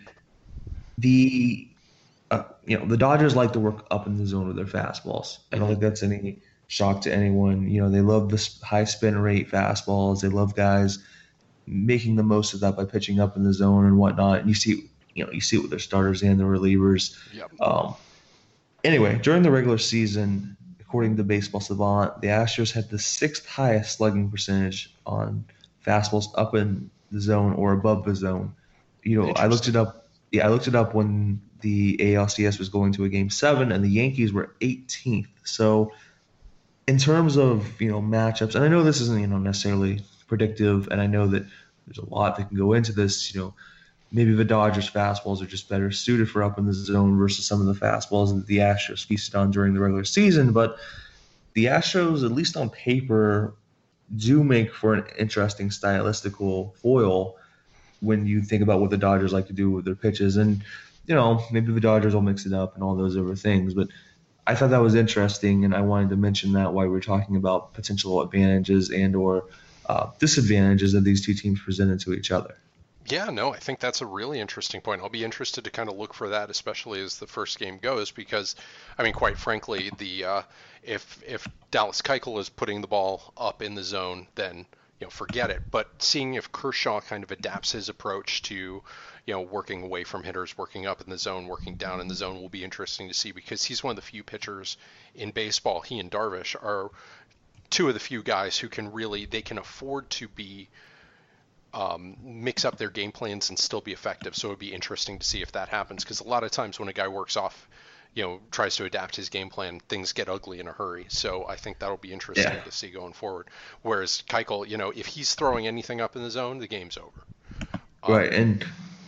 The uh, you know the Dodgers like to work up in the zone with their fastballs. I don't Mm-hmm. think that's any shock to anyone. You know they love this high spin rate fastballs. They love guys making the most of that by pitching up in the zone and whatnot. And you see you know you see it with their starters and their relievers. Yep. Um, Anyway, during the regular season, according to Baseball Savant, the Astros had the sixth highest slugging percentage on fastballs up in the zone or above the zone. You know, I looked Interesting. it up. Yeah, I looked it up when the A L C S was going to a game seven, and the Yankees were eighteenth. So, in terms of you know matchups, and I know this isn't you know necessarily predictive, and I know that there's a lot that can go into this. You know, maybe the Dodgers fastballs are just better suited for up in the zone versus some of the fastballs that the Astros feasted on during the regular season. But the Astros, at least on paper, do make for an interesting stylistical foil when you think about what the Dodgers like to do with their pitches. And, you know, maybe the Dodgers will mix it up and all those other things. But I thought that was interesting, and I wanted to mention that while we were talking about potential advantages and or uh, disadvantages that these two teams presented to each other. Yeah, no, I think that's a really interesting point. I'll be interested to kind of look for that, especially as the first game goes, because, I mean, quite frankly, the uh, if if Dallas Keuchel is putting the ball up in the zone, then you know forget it. But seeing if Kershaw kind of adapts his approach to you know working away from hitters, working up in the zone, working down in the zone will be interesting to see because he's one of the few pitchers in baseball. He and Darvish are two of the few guys who can really they can afford to be um, mix up their game plans and still be effective. So it'd be interesting to see if that happens because a lot of times when a guy works off, you know, tries to adapt his game plan, things get ugly in a hurry. So I think that'll be interesting Yeah, to see going forward. Whereas Keuchel, you know, if he's throwing anything up in the zone, the game's over. right. Um, And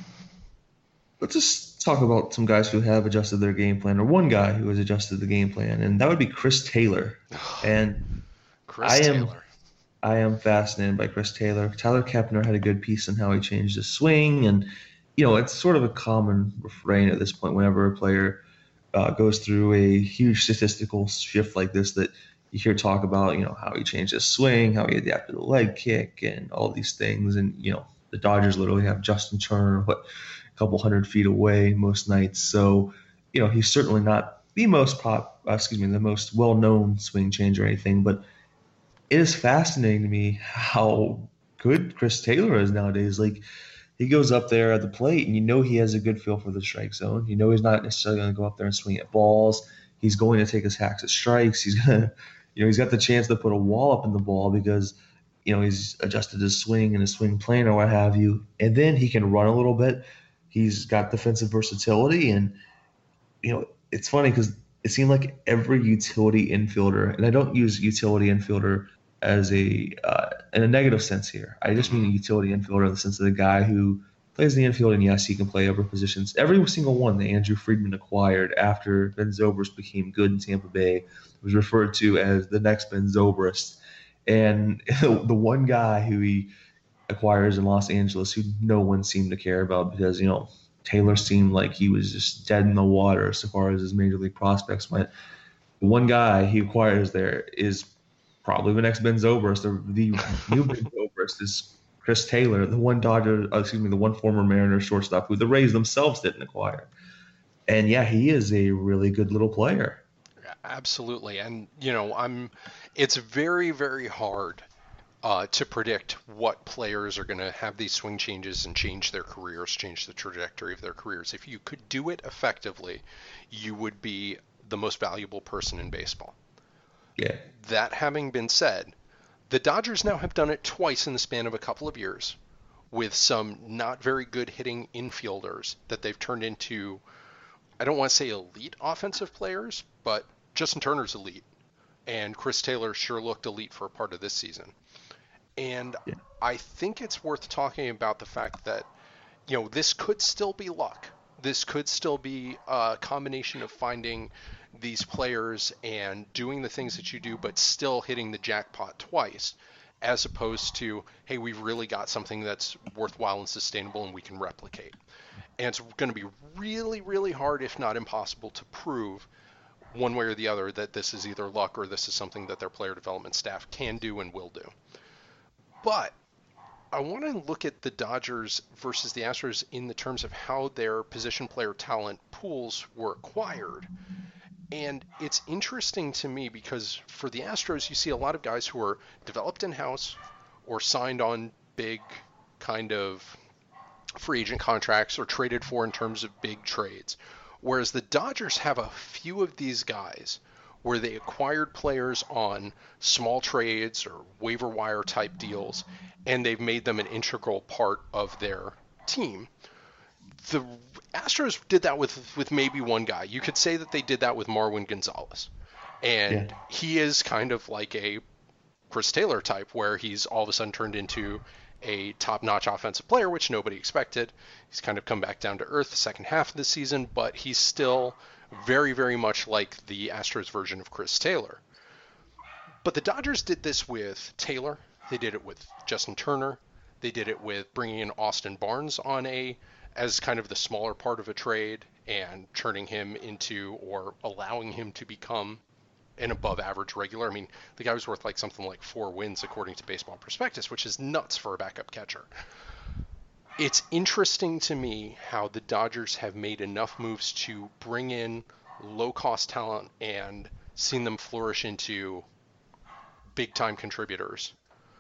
let's just talk about some guys who have adjusted their game plan, or one guy who has adjusted the game plan, and that would be Chris Taylor. And I Chris am Taylor. I am fascinated by Chris Taylor. Tyler Kepner had a good piece on how he changed his swing, and you know it's sort of a common refrain at this point whenever a player uh, goes through a huge statistical shift like this that you hear talk about, you know, how he changed his swing, how he adapted the leg kick, and all these things. And you know, the Dodgers literally have Justin Turner, what, a couple hundred feet away most nights. So, you know, he's certainly not the most pop, uh, excuse me, the most well-known swing change or anything. But it is fascinating to me how good Chris Taylor is nowadays. Like he goes up there at the plate, and you know he has a good feel for the strike zone. You know he's not necessarily going to go up there and swing at balls. He's going to take his hacks at strikes. He's gonna, you know, he's got the chance to put a wall up in the ball because, you know, he's adjusted his swing and his swing plane or what have you. And then he can run a little bit. He's got defensive versatility, and you know, it's funny because it seemed like every utility infielder, and I don't use utility infielder as a uh, in a negative sense here. I just mean Mm-hmm. a utility infielder in the sense of the guy who plays the infield, and yes, he can play other positions. Every single one that Andrew Friedman acquired after Ben Zobrist became good in Tampa Bay was referred to as the next Ben Zobrist. And the one guy who he acquires in Los Angeles who no one seemed to care about because, you know, Taylor seemed like he was just dead in the water so far as his major league prospects went. The one guy he acquires there is probably the next Ben Zobrist, or the new Ben Zobrist is Chris Taylor, the one Dodger, uh, excuse me, the one former Mariners shortstop who the Rays themselves didn't acquire. And yeah, he is a really good little player. Absolutely. And, you know, I'm, it's very, very hard uh, to predict what players are going to have these swing changes and change their careers, change the trajectory of their careers. If you could do it effectively, you would be the most valuable person in baseball. Yeah, That having been said, The Dodgers now have done it twice in the span of a couple of years with some not very good hitting infielders that they've turned into, I don't want to say elite offensive players, but Justin Turner's elite. And Chris Taylor sure looked elite for a part of this season. And Yeah. I think it's worth talking about the fact that, you know, this could still be luck. This could still be a combination of finding these players and doing the things that you do, but still hitting the jackpot twice, as opposed to, hey, we've really got something that's worthwhile and sustainable and we can replicate. And it's going to be really, really hard, if not impossible, to prove one way or the other that this is either luck or this is something that their player development staff can do and will do. But I want to look at the Dodgers versus the Astros in the terms of how their position player talent pools were acquired. And it's interesting to me because for the Astros, you see a lot of guys who are developed in-house or signed on big kind of free agent contracts or traded for in terms of big trades. Whereas the Dodgers have a few of these guys where they acquired players on small trades or waiver wire type deals, and they've made them an integral part of their team. The Astros did that with, with maybe one guy. You could say that they did that with Marwin Gonzalez. And Yeah. he is kind of like a Chris Taylor type, where he's all of a sudden turned into a top-notch offensive player, which nobody expected. He's kind of come back down to earth the second half of the season, but he's still very, very much like the Astros version of Chris Taylor. But the Dodgers did this with Taylor. They did it with Justin Turner. They did it with bringing in Austin Barnes on a as kind of the smaller part of a trade and turning him into or allowing him to become an above average regular. I mean, the guy was worth like something like four wins according to Baseball Prospectus, which is nuts for a backup catcher. It's interesting to me how the Dodgers have made enough moves to bring in low cost talent and seen them flourish into big time contributors.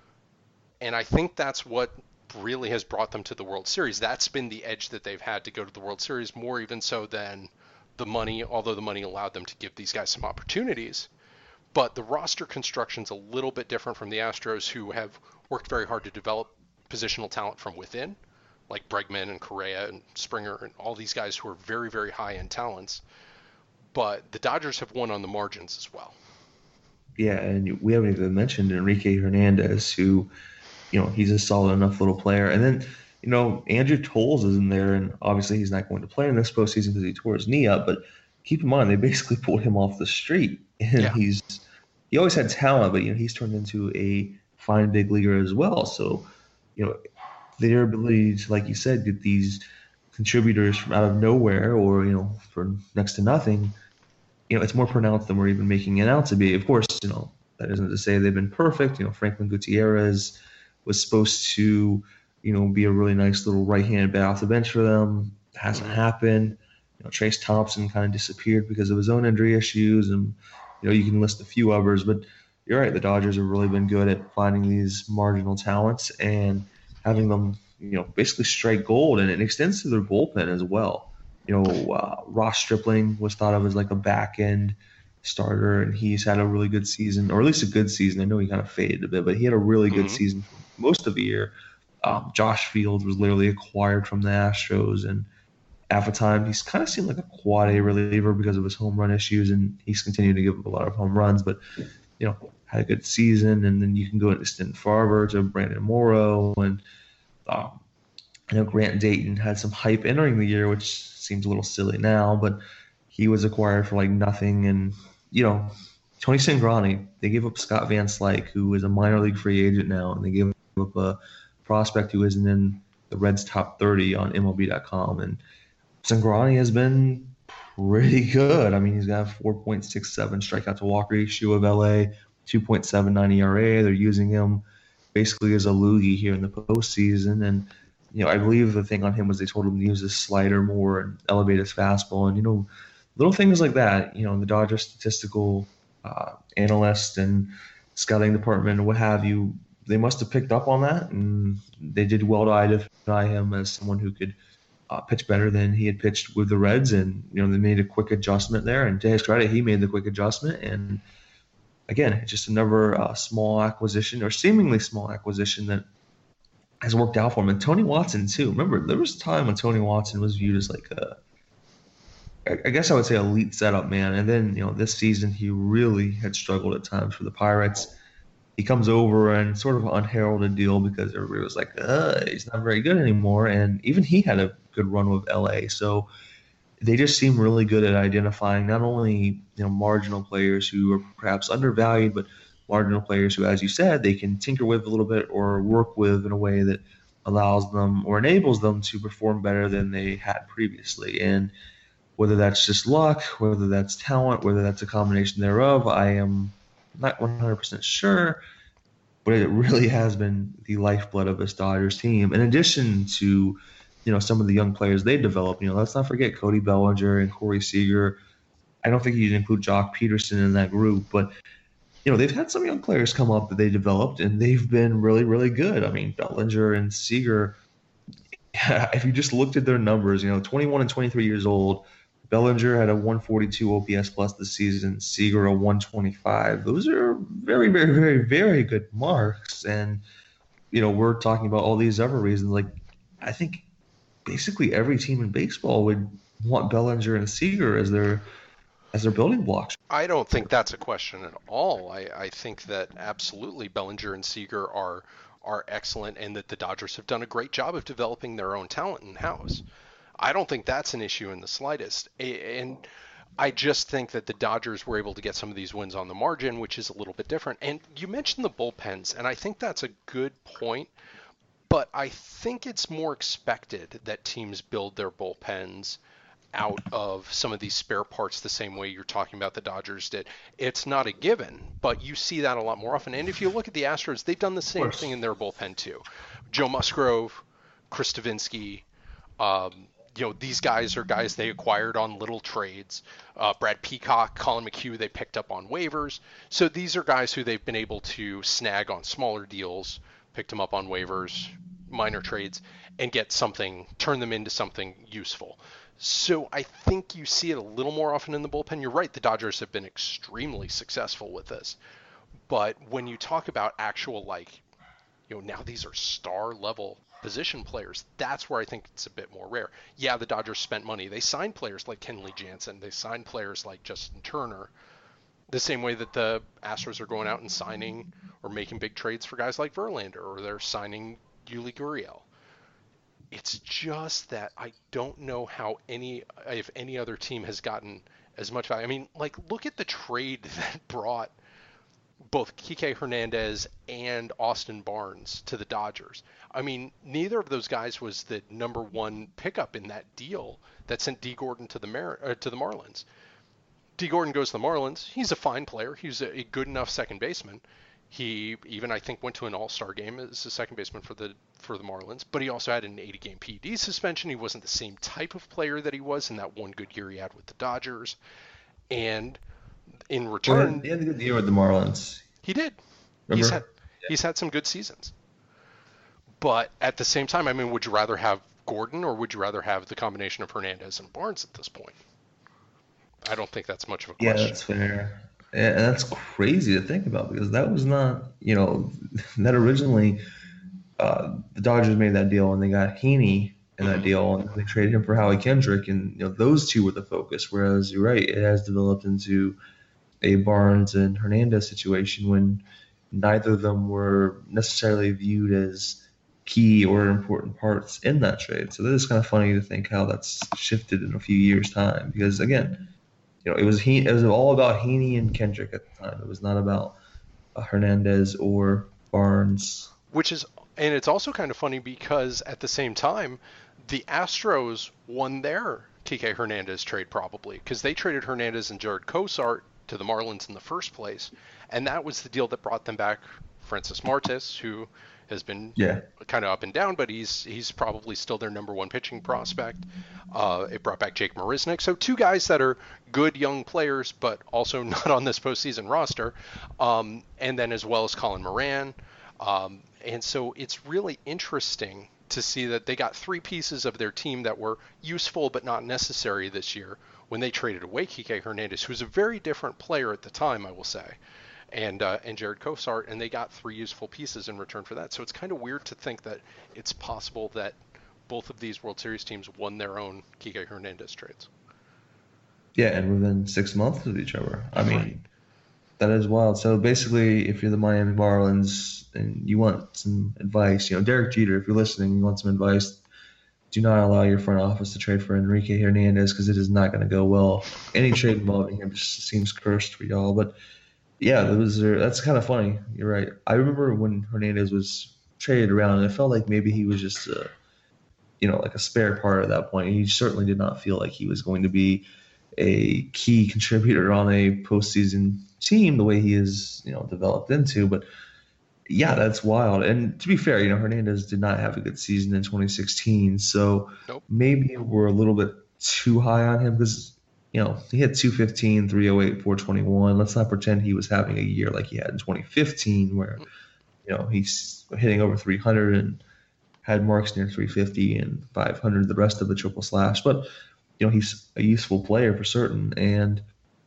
And I think that's what really has brought them to the World Series. That's been the edge that they've had to go to the World Series, more even so than the money, although the money allowed them to give these guys some opportunities. But the roster construction's a little bit different from the Astros, who have worked very hard to develop positional talent from within, like Bregman and Correa and Springer and all these guys who are very, very high-end talents. But the Dodgers have won on the margins as well. Yeah, and we haven't even mentioned Enrique Hernandez, who, you know, he's a solid enough little player. And then, you know, Andrew Toles is in there, and obviously he's not going to play in this postseason because he tore his knee up. But keep in mind, they basically pulled him off the street, and Yeah. he's he always had talent, but you know he's turned into a fine big leaguer as well. So, you know, their ability to, like you said, get these contributors from out of nowhere or you know for next to nothing, you know, it's more pronounced than we're even making it out to be. Of course, you know, that isn't to say they've been perfect. You know, Franklin Gutierrez was supposed to, you know, be a really nice little right-handed bat off the bench for them. It hasn't Mhm. happened. You know, Trace Thompson kind of disappeared because of his own injury issues, and you know, you can list a few others. But you're right, the Dodgers have really been good at finding these marginal talents and having them, you know, basically strike gold, and it extends to their bullpen as well. You know, uh, Ross Stripling was thought of as like a back end starter, and he's had a really good season, or at least a good season. I know he kind of faded a bit, but he had a really good Mhm. season for most of the year. Um, Josh Fields was literally acquired from the Astros, and half the time he's kind of seemed like a quad A reliever because of his home run issues, and he's continued to give up a lot of home runs, but you know, had a good season. And then you can go into Stin Farber to Brandon Morrow, and um, I know Grant Dayton had some hype entering the year, which seems a little silly now, but he was acquired for like nothing. And, you know, Tony Cingrani, they gave up Scott Van Slyke, who is a minor league free agent now, and they gave up a prospect who isn't in the Reds' top thirty on M L B dot com. And Cingrani has been pretty good. I mean, he's got a four point six seven strikeout to walk ratio of L A, two point seven nine E R A. They're using him basically as a loogie here in the postseason. And, you know, I believe the thing on him was they told him to use his slider more and elevate his fastball. And, you know, little things like that, you know, the Dodgers statistical uh, analyst and scouting department and what have you, they must have picked up on that. And they did well to identify him as someone who could uh, pitch better than he had pitched with the Reds. And, you know, they made a quick adjustment there. And to his credit, he made the quick adjustment. And again, it's just another uh, small acquisition or seemingly small acquisition that has worked out for him. And Tony Watson too. Remember, there was a time when Tony Watson was viewed as like a, I I guess I would say elite setup man. And then you know this season he really had struggled at times for the Pirates. He comes over and sort of an unheralded deal because everybody was like, uh, he's not very good anymore. And even he had a good run with L A. So they just seem really good at identifying not only you know marginal players who are perhaps undervalued, but marginal players who, as you said, they can tinker with a little bit or work with in a way that allows them or enables them to perform better than they had previously. And whether that's just luck, whether that's talent, whether that's a combination thereof, I am not one hundred percent sure, but it really has been the lifeblood of this Dodgers team. In addition to, you know, some of the young players they developed, you know, let's not forget Cody Bellinger and Corey Seager. I don't think you'd include Jock Peterson in that group, but you know, they've had some young players come up that they developed, and they've been really, really good. I mean, Bellinger and Seager, if you just looked at their numbers, you know, twenty-one and twenty-three years old, Bellinger had a one forty-two O P S plus this season, Seager a one twenty-five. Those are very, very, very, very good marks. And, you know, we're talking about all these other reasons. Like, I think basically every team in baseball would want Bellinger and Seager as their as their building blocks. I don't think that's a question at all. I, I think that absolutely Bellinger and Seager are are excellent, and that the Dodgers have done a great job of developing their own talent in house. I don't think that's an issue in the slightest. And I just think that the Dodgers were able to get some of these wins on the margin, which is a little bit different. And you mentioned the bullpens, and I think that's a good point. But I think it's more expected that teams build their bullpens out of some of these spare parts the same way you're talking about the Dodgers did. It's not a given, but you see that a lot more often. And if you look at the Astros, they've done the same thing in their bullpen too. Joe Musgrove, Chris Stavinsky, um, you know, these guys are guys they acquired on little trades. Uh, Brad Peacock, Colin McHugh, they picked up on waivers. So these are guys who they've been able to snag on smaller deals, picked them up on waivers, minor trades, and get something, turn them into something useful. So I think you see it a little more often in the bullpen. You're right, the Dodgers have been extremely successful with this. But when you talk about actual, like, you know, now these are star level position players, that's where I think it's a bit more rare. Yeah, the Dodgers spent money. They signed players like Kenley Jansen. They signed players like Justin Turner. The same way that the Astros are going out and signing or making big trades for guys like Verlander, or they're signing Yuli Gurriel. It's just that I don't know how any, if any other team has gotten as much value. I mean, like, look at the trade that brought both Kike Hernandez and Austin Barnes to the Dodgers. I mean, neither of those guys was the number one pickup in that deal that sent D. Gordon to the Mar- uh, to the Marlins. D. Gordon goes to the Marlins. He's a fine player. He's a, a good enough second baseman. He even, I think, went to an All-Star game as a second baseman for the for the Marlins, but he also had an eighty-game P E D suspension. He wasn't the same type of player that he was in that one good year he had with the Dodgers. And in return, He had a good year with the Marlins. he did. Remember? He's had he's had some good seasons. But at the same time, I mean, would you rather have Gordon or would you rather have the combination of Hernandez and Barnes at this point? I don't think that's much of a Yeah, question. that's fair. And that's crazy to think about because that was not, you know, that originally uh, the Dodgers made that deal and they got Heaney in that Mhm. deal and they traded him for Howie Kendrick, and you know those two were the focus. Whereas you're right, it has developed into a Barnes and Hernandez situation when neither of them were necessarily viewed as key or important parts in that trade. So that is kind of funny to think how that's shifted in a few years' time because again, you know, it was he. It was all about Heaney and Kendrick at the time. It was not about uh, Hernandez or Barnes. Which is, and it's also kind of funny because at the same time, the Astros won their Kike Hernandez trade probably because they traded Hernandez and Jared Cosart to the Marlins in the first place, and that was the deal that brought them back Francis Martis, who has been Yeah, kind of up and down, but he's he's probably still their number one pitching prospect. Uh, it brought back Jake Marisnick, so two guys that are good young players, but also not on this postseason roster. Um, and then as well as Colin Moran. Um, and so it's really interesting to see that they got three pieces of their team that were useful but not necessary this year when they traded away Kike Hernandez, who's a very different player at the time, I will say. and uh, and Jared Kosart, and they got three useful pieces in return for that. So it's kind of weird to think that it's possible that both of these World Series teams won their own Kike Hernandez trades. Yeah, and within six months of each other. I Right. mean, that is wild. So basically, if you're the Miami Marlins and you want some advice, you know, Derek Jeter, if you're listening, you want some advice, do not allow your front office to trade for Enrique Hernandez because it is not going to go well. Any trade involving him just seems cursed for y'all. But yeah, that was that's kind of funny. You're right. I remember when Hernandez was traded around, and it felt like maybe he was just, uh, you know, like a spare part at that point. He certainly did not feel like he was going to be a key contributor on a postseason team the way he is, you know, developed into. But yeah, that's wild. And to be fair, you know, Hernandez did not have a good season in twenty sixteen, so Nope. maybe we're a little bit too high on him because, you know, he had two fifteen, three oh eight, four twenty-one. Let's not pretend he was having a year like he had in twenty fifteen where, you know, he's hitting over three hundred and had marks near three fifty and five hundred the rest of the triple slash. But, you know, he's a useful player for certain. And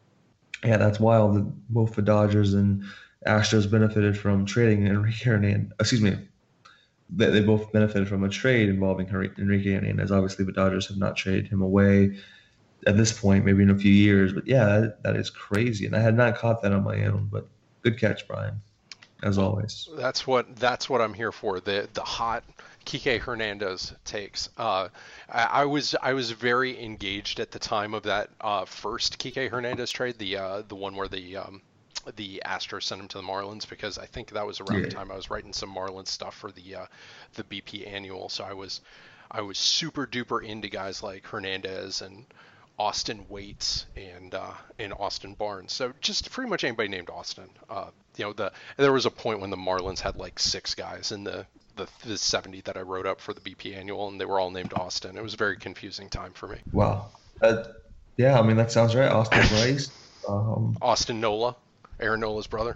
yeah, that's wild that both the Dodgers and Astros benefited from trading Enrique Hernandez. Excuse me, they, they both benefited from a trade involving Enrique Hernandez. Obviously, the Dodgers have not traded him away at this point, maybe in a few years. But yeah, that, that is crazy, and I had not caught that on my own. But good catch, Brian, as always. That's what that's what I'm here for. The the hot Kike Hernandez takes. Uh, I, I was I was very engaged at the time of that uh, first Kike Hernandez trade, the uh, the one where the um, the Astros sent him to the Marlins, because I think that was around Yeah. the time I was writing some Marlins stuff for the uh, the B P annual. So I was I was super duper into guys like Hernandez and Austin Waits and uh, and Austin Barnes. So just pretty much anybody named Austin. Uh, you know, the there was a point when the Marlins had like six guys in the the, the seventy that I wrote up for the B P annual, and they were all named Austin. It was a very confusing time for me. Wow. Uh, yeah, I mean that sounds right. Austin Bryce. Um, Austin Nola, Aaron Nola's brother.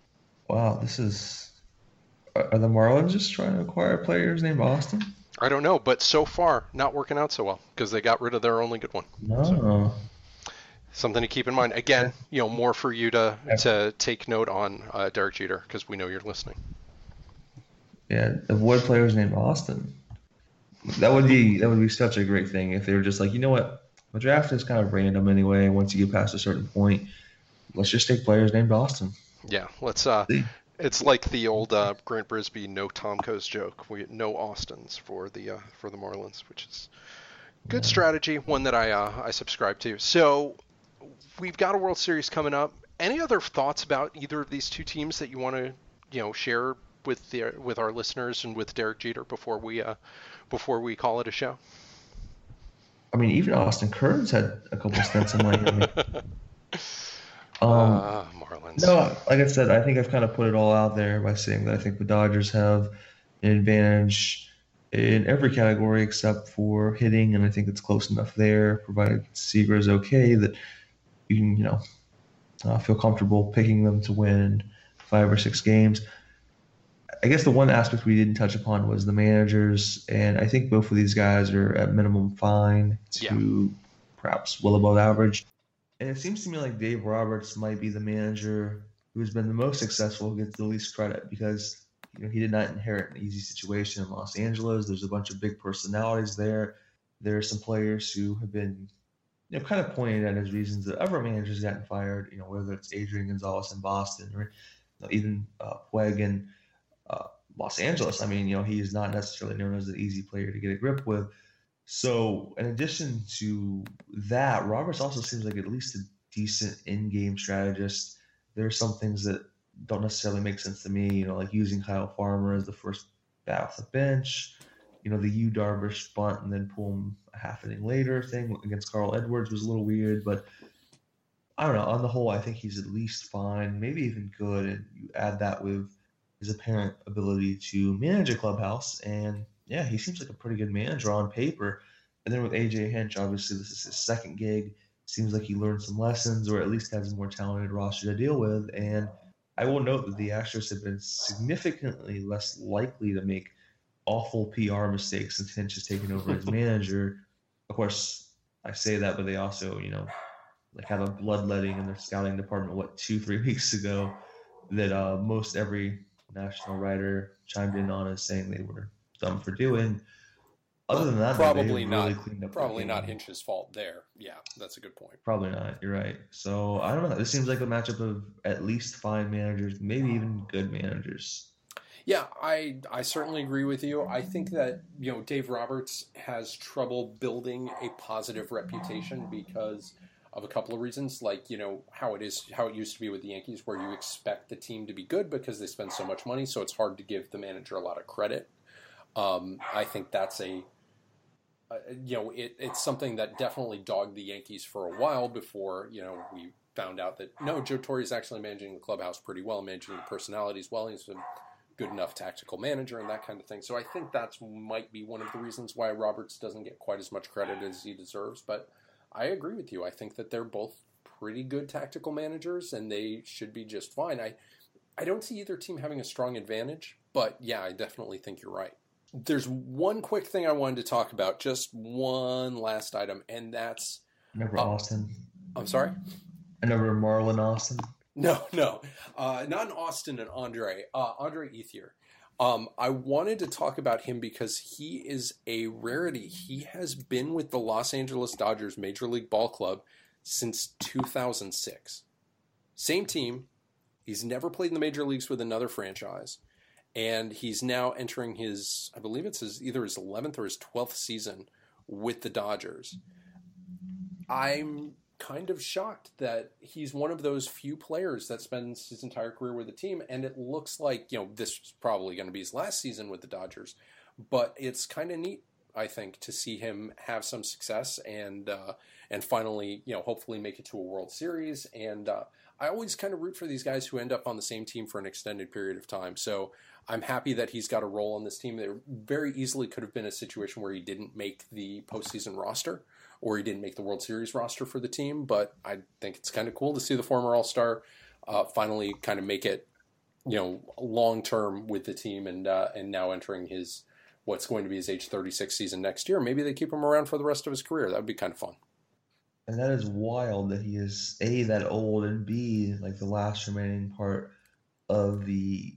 wow, this is. Are are the Marlins just trying to acquire players named Austin? I don't know, but so far not working out so well because they got rid of their only good one. So No. something to keep in mind. Again, you know, more for you to to take note on, uh, Derek Jeter, because we know you're listening. Yeah, avoid players named Austin. That would be that would be such a great thing if they were just like, you know what, the draft is kind of random anyway. Once you get past a certain point, let's just take players named Austin. Yeah, let's. Uh, See? it's like the old uh, Grant Brisbee no Tomko's joke. We no Austins for the uh, for the Marlins, which is good strategy, one that I uh, I subscribe to. So we've got a World Series coming up. Any other thoughts about either of these two teams that you want to, you know, share with the with our listeners and with Derek Jeter before we uh before we call it a show? I mean, even Austin Kearns had a couple stints in Miami. Um, uh, Marlins. no, like I said, I think I've kind of put it all out there by saying that I think the Dodgers have an advantage in every category except for hitting, and I think it's close enough there, provided Seager is okay, that you can, you know, uh, feel comfortable picking them to win five or six games. I guess the one aspect we didn't touch upon was the managers, and I think both of these guys are at minimum fine to Yeah. perhaps well above average. And it seems to me like Dave Roberts might be the manager who's been the most successful, who gets the least credit because you know he did not inherit an easy situation in Los Angeles. There's a bunch of big personalities there. There are some players who have been, you know, kind of pointed at as reasons that other managers gotten fired. You know, whether it's Adrian Gonzalez in Boston or you know, even uh, Puig in uh, Los Angeles. I mean, you know, he is not necessarily known as an easy player to get a grip with. So, in addition to that, Roberts also seems like at least a decent in-game strategist. There are some things that don't necessarily make sense to me, you know, like using Kyle Farmer as the first bat off the bench. You know, the Yu Darvish bunt and then pull him a half inning later thing against Carl Edwards was a little weird, but I don't know. On the whole, I think he's at least fine, maybe even good. And you add that with his apparent ability to manage a clubhouse, and yeah, he seems like a pretty good manager on paper. And then with A J Hinch, obviously this is his second gig. Seems like he learned some lessons, or at least has a more talented roster to deal with. And I will note that the Astros have been significantly less likely to make awful P R mistakes since Hinch has taken over as manager. Of course, I say that, but they also, you know, like had a bloodletting in their scouting department, what, two, three weeks ago. that uh, most every national writer chimed in on as saying they were dumb for doing. Other Well, than that, though, they've probably really not. cleaned up their Probably not game. Hinch's fault there. Yeah, that's a good point. Probably not. You're right. So I don't know. This seems like a matchup of at least fine managers, maybe even good managers. Yeah, I I certainly agree with you. I think that, you know, Dave Roberts has trouble building a positive reputation because of a couple of reasons, like, you know, how it is how it used to be with the Yankees, where you expect the team to be good because they spend so much money, so it's hard to give the manager a lot of credit. Um, I think that's a uh, you know, it, it's something that definitely dogged the Yankees for a while before, you know, we found out that no, Joe Torre is actually managing the clubhouse pretty well, managing the personalities well. He's a good enough tactical manager and that kind of thing. So I think that's might be one of the reasons why Roberts doesn't get quite as much credit as he deserves. But I agree with you. I think that they're both pretty good tactical managers, and they should be just fine. I I don't see either team having a strong advantage, but yeah, I definitely think you're right. There's one quick thing I wanted to talk about, just one last item, and that's Remember uh, Austin? I'm sorry? I remember Marlon Austin. No, no, uh, not Austin and Andre. Uh, Andre Ethier. Um, I wanted to talk about him because he is a rarity. He has been with the Los Angeles Dodgers Major League Ball Club since two thousand six. Same team. He's never played in the major leagues with another franchise. And he's now entering his, I believe it's his either his eleventh or his twelfth season with the Dodgers. I'm kind of shocked that he's one of those few players that spends his entire career with the team, and it looks like, you know, this is probably going to be his last season with the Dodgers, but it's kind of neat, I think, to see him have some success and uh, and finally, you know, hopefully make it to a World Series. And uh, I always kind of root for these guys who end up on the same team for an extended period of time. So I'm happy that he's got a role on this team. There very easily could have been a situation where he didn't make the postseason roster or he didn't make the World Series roster for the team. But I think it's kind of cool to see the former All-Star uh, finally kind of make it, you know, long-term with the team and uh, and now entering his what's going to be his age thirty-six season next year. Maybe they keep him around for the rest of his career. That would be kind of fun. And that is wild that he is A, that old, and B, like the last remaining part of the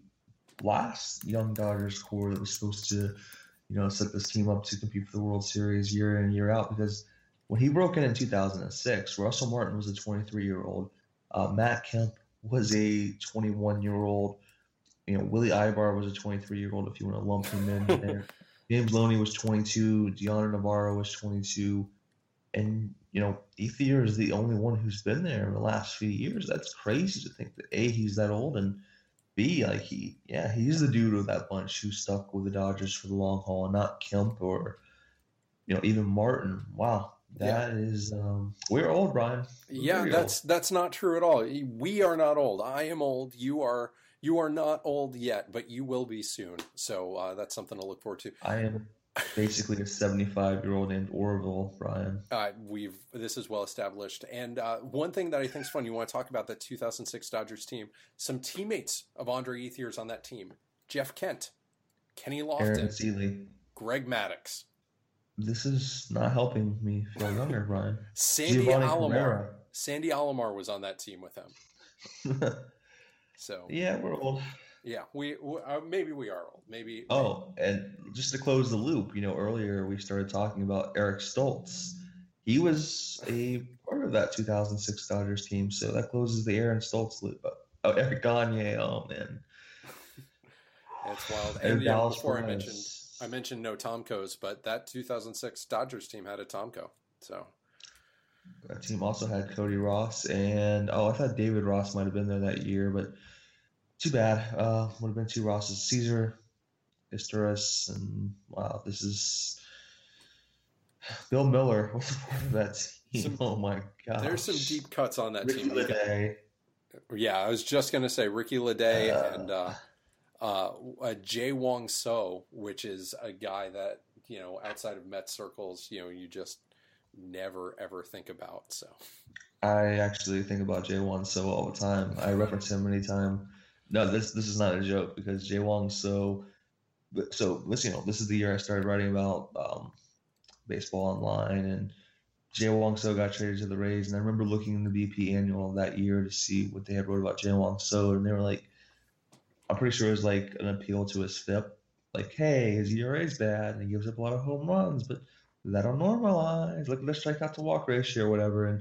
last young Dodgers core that was supposed to, you know, set this team up to compete for the World Series year in, year out. Because when he broke in in two thousand six, Russell Martin was a twenty-three-year-old. Uh, Matt Kemp was a twenty-one-year-old. You know, Willie Ibar was a twenty-three-year-old, if you want to lump him in there. James Loney was twenty-two. Gianna Navarro was twenty-two. And, you know, Ethier is the only one who's been there in the last few years. That's crazy to think that, A, he's that old, and B, like, he, yeah, he's the dude of that bunch who stuck with the Dodgers for the long haul, and not Kemp or, you know, even Martin. Wow. That yeah. is, um, we're old, Brian. We're yeah, that's old. That's not true at all. We are not old. I am old. You are you are not old yet, but you will be soon. So uh, that's something to look forward to. I am basically a seventy-five-year-old named Orville, Brian. Uh, we've this is well established. And uh, one thing that I think is fun, you want to talk about that two thousand six Dodgers team. Some teammates of Andre Ethier's on that team: Jeff Kent, Kenny Lofton, Aaron Seeley, Greg Maddux. This is not helping me feel younger, Brian. Sandy Giovanni Alomar. Cabrera. Sandy Alomar was on that team with him. So yeah, we're old. Yeah, we, we uh, maybe we are old. Maybe. Oh, and just to close the loop, you know, earlier we started talking about Eric Stoltz. He was a part of that two thousand six Dodgers team, so that closes the Aaron Stoltz loop. Oh, Eric Gagne. Oh man, it's wild. And yeah, before I mentioned, I mentioned no Tomcos, but that two thousand six Dodgers team had a Tomco. So that team also had Cody Ross, and oh, I thought David Ross might have been there that year, but too bad. Uh, would have been two Rosses. Cesar Izturis, and wow, this is Bill Miller was a part of that team. Some, oh my god, there's some deep cuts on that Ricky team. Leday. Yeah, I was just gonna say Ricky Leday uh, and uh, uh, Jay Wong So, which is a guy that, you know, outside of Mets circles, you know, you just never ever think about. So I actually think about Jay Wong So all the time. I reference him anytime. No, this this is not a joke because Jay Wong So. So listen, you know, this is the year I started writing about um, baseball online, and Jay Wong So got traded to the Rays, and I remember looking in the B P annual that year to see what they had wrote about Jay Wong So, and they were like, I'm pretty sure it was like an appeal to his F I P. Like, hey, his E R A is bad and he gives up a lot of home runs, but that'll normalize. Look at the strikeout to walk ratio or whatever. And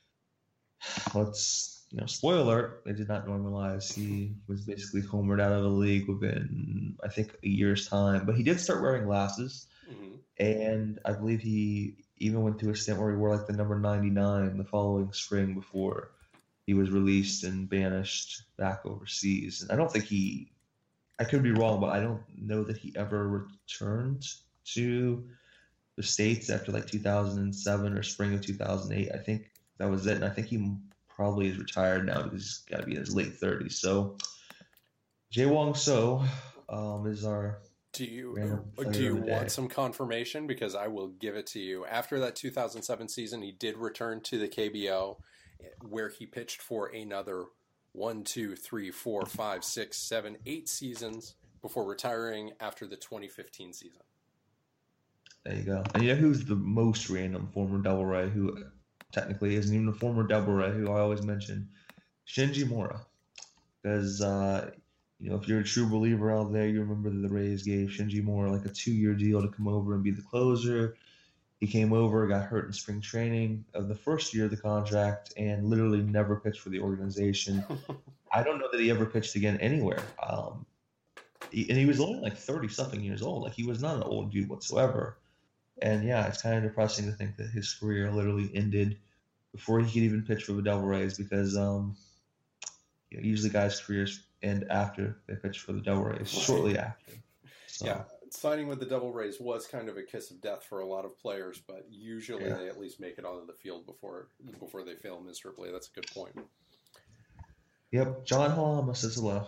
let's, you know, spoiler alert, it did not normalize. He was basically homered out of the league within, I think, a year's time. But he did start wearing glasses. Mm-hmm. And I believe he even went through a stint where he wore like the number ninety-nine the following spring before he was released and banished back overseas. And I don't think he, I could be wrong, but I don't know that he ever returned to the States after like two thousand seven or spring of two thousand eight. I think that was it. And I think he probably is retired now because he's got to be in his late thirties. So Jae-Won So um, is our Do you do you want some confirmation? Because I will give it to you. After that two thousand seven season, he did return to the K B O, where he pitched for another one, two, three, four, five, six, seven, eight seasons before retiring after the twenty fifteen season. There you go. And you know who's the most random former Double A who technically isn't even a former Double A who I always mention? Shinji Mora. Because uh, you know, if you're a true believer out there, you remember that the Rays gave Shinji Mora like a two-year deal to come over and be the closer. He came over, got hurt in spring training of the first year of the contract, and literally never pitched for the organization. I don't know that he ever pitched again anywhere. Um, he, and he was only like thirty-something years old. Like, he was not an old dude whatsoever. And, yeah, it's kind of depressing to think that his career literally ended before he could even pitch for the Devil Rays because um, you know, usually guys' careers end after they pitch for the Devil Rays, shortly after. So. Yeah. Signing with the Devil Rays was kind of a kiss of death for a lot of players, but usually yeah. they at least make it onto the field before before they fail miserably. That's a good point. Yep, John Halama says hello.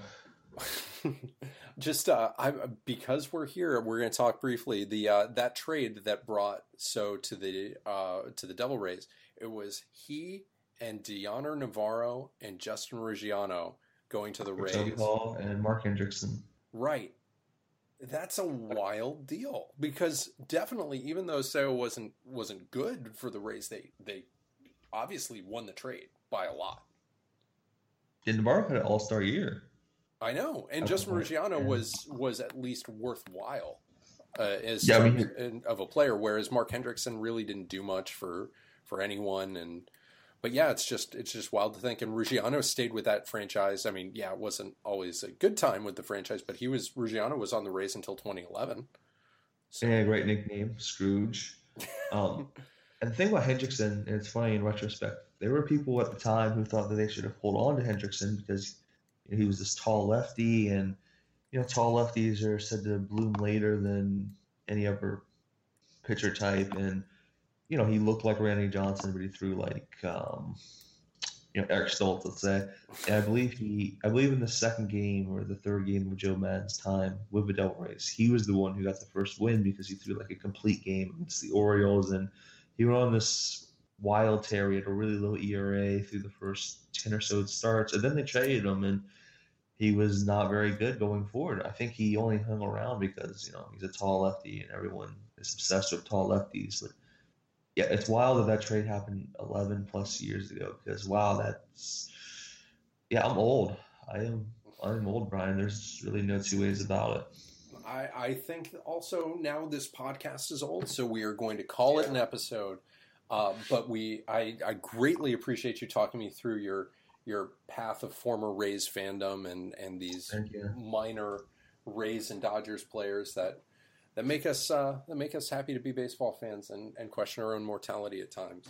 Just uh, I because we're here, we're going to talk briefly. The uh, that trade that brought So to the uh, to the Devil Rays. It was he and Dioner Navarro and Justin Reggiano going to the Rays. Joey Paul and Mark Hendrickson. Right. That's a wild deal because definitely, even though Seo wasn't wasn't good for the Rays, they they obviously won the trade by a lot. Yeah, Navarro had an all-star year. I know, and Justin Reggiano yeah. was was at least worthwhile uh, as yeah, I mean, of a player, whereas Mark Hendrickson really didn't do much for for anyone. And but yeah, it's just it's just wild to think. And Reggiano stayed with that franchise. I mean, yeah, it wasn't always a good time with the franchise, but he was Reggiano was on the Rays until twenty eleven. So. Yeah, great nickname, Scrooge. Um, and the thing about Hendrickson, and it's funny in retrospect, there were people at the time who thought that they should have pulled on to Hendrickson because you know, he was this tall lefty, and you know, tall lefties are said to bloom later than any other pitcher type, and you know, he looked like Randy Johnson, but he threw like, um, you know, Eric Stoltz, let's say. And I believe he, I believe in the second game or the third game of Joe Maddon's time with the Devil Rays, he was the one who got the first win because he threw like a complete game against the Orioles, and he went on this wild tear. He had a really low E R A through the first ten or so starts, and then they traded him, and he was not very good going forward. I think he only hung around because you know he's a tall lefty, and everyone is obsessed with tall lefties, but. Yeah, it's wild that that trade happened eleven plus years ago because wow, that's yeah, I'm old. I am I'm old, Brian. There's really no two ways about it. I, I think also now this podcast is old, so we are going to call it an episode. Uh, but we I, I greatly appreciate you talking me through your your path of former Rays fandom and, and these minor Rays and Dodgers players that That make us uh, that make us happy to be baseball fans and, and question our own mortality at times.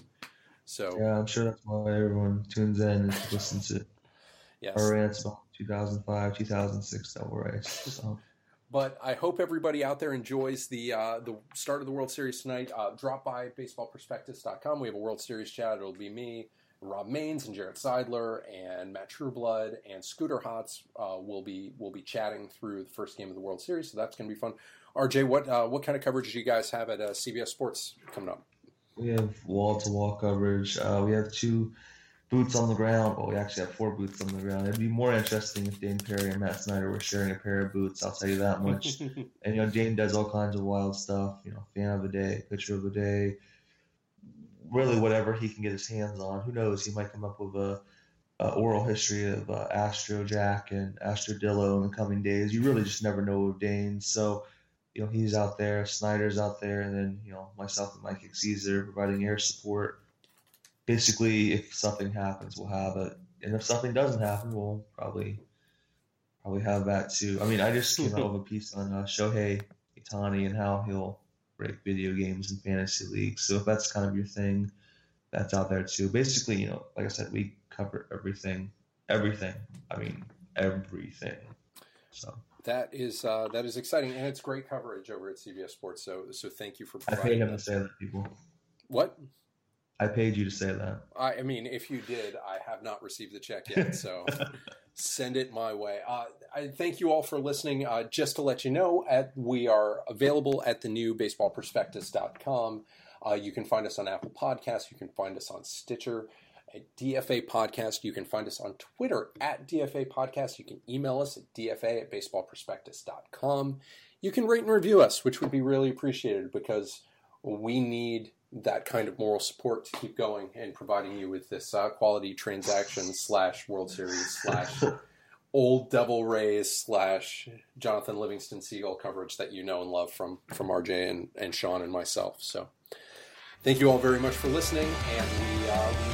So yeah, I'm sure that's why everyone tunes in and listens to yes. our rants about two thousand five, two thousand six Devil Rays. So. But I hope everybody out there enjoys the uh, the start of the World Series tonight. Uh, drop by baseball prospectus dot com. We have a World Series chat. It'll be me, Rob Maines, and Jarrett Seidler, and Matt Trueblood, and Scooter Hotz uh, will be will be chatting through the first game of the World Series. So that's going to be fun. R J, what uh, what kind of coverage do you guys have at uh, C B S Sports coming up? We have wall-to-wall coverage. Uh, we have two boots on the ground. Well, we actually have four boots on the ground. It'd be more interesting if Dane Perry and Matt Snyder were sharing a pair of boots. I'll tell you that much. And you know, Dane does all kinds of wild stuff. You know, fan of the day, pitcher of the day, really whatever he can get his hands on. Who knows? He might come up with a uh, oral history of uh, Astro Jack and Astro Dillo in the coming days. You really just never know with Dane. So, you know, he's out there, Snyder's out there, and then, you know, myself and Mike Caesar providing air support. Basically, if something happens, we'll have it. And if something doesn't happen, we'll probably probably have that too. I mean, I just came out with a piece on uh, Shohei Ohtani and how he'll break video games and fantasy leagues. So if that's kind of your thing, that's out there too. Basically, you know, like I said, we cover everything, everything. I mean, everything. So that is uh, that is exciting, and it's great coverage over at C B S Sports. So so thank you for providing. I paid him that. to say that, people. What? I paid you to say that. I, I mean, if you did, I have not received the check yet, so send it my way. Uh, I thank you all for listening. Uh, just to let you know, at, we are available at the new baseball prospectus dot com. Uh, you can find us on Apple Podcasts. You can find us on Stitcher at D F A Podcast. You can find us on Twitter at D F A Podcast. You can email us at D F A at baseball prospectus dot com. You can rate and review us, which would be really appreciated because we need that kind of moral support to keep going and providing you with this uh, quality transaction slash World Series slash Old Devil Rays slash Jonathan Livingston Seagull coverage that you know and love from, from R J and, and Sean and myself. So thank you all very much for listening, and we, uh, we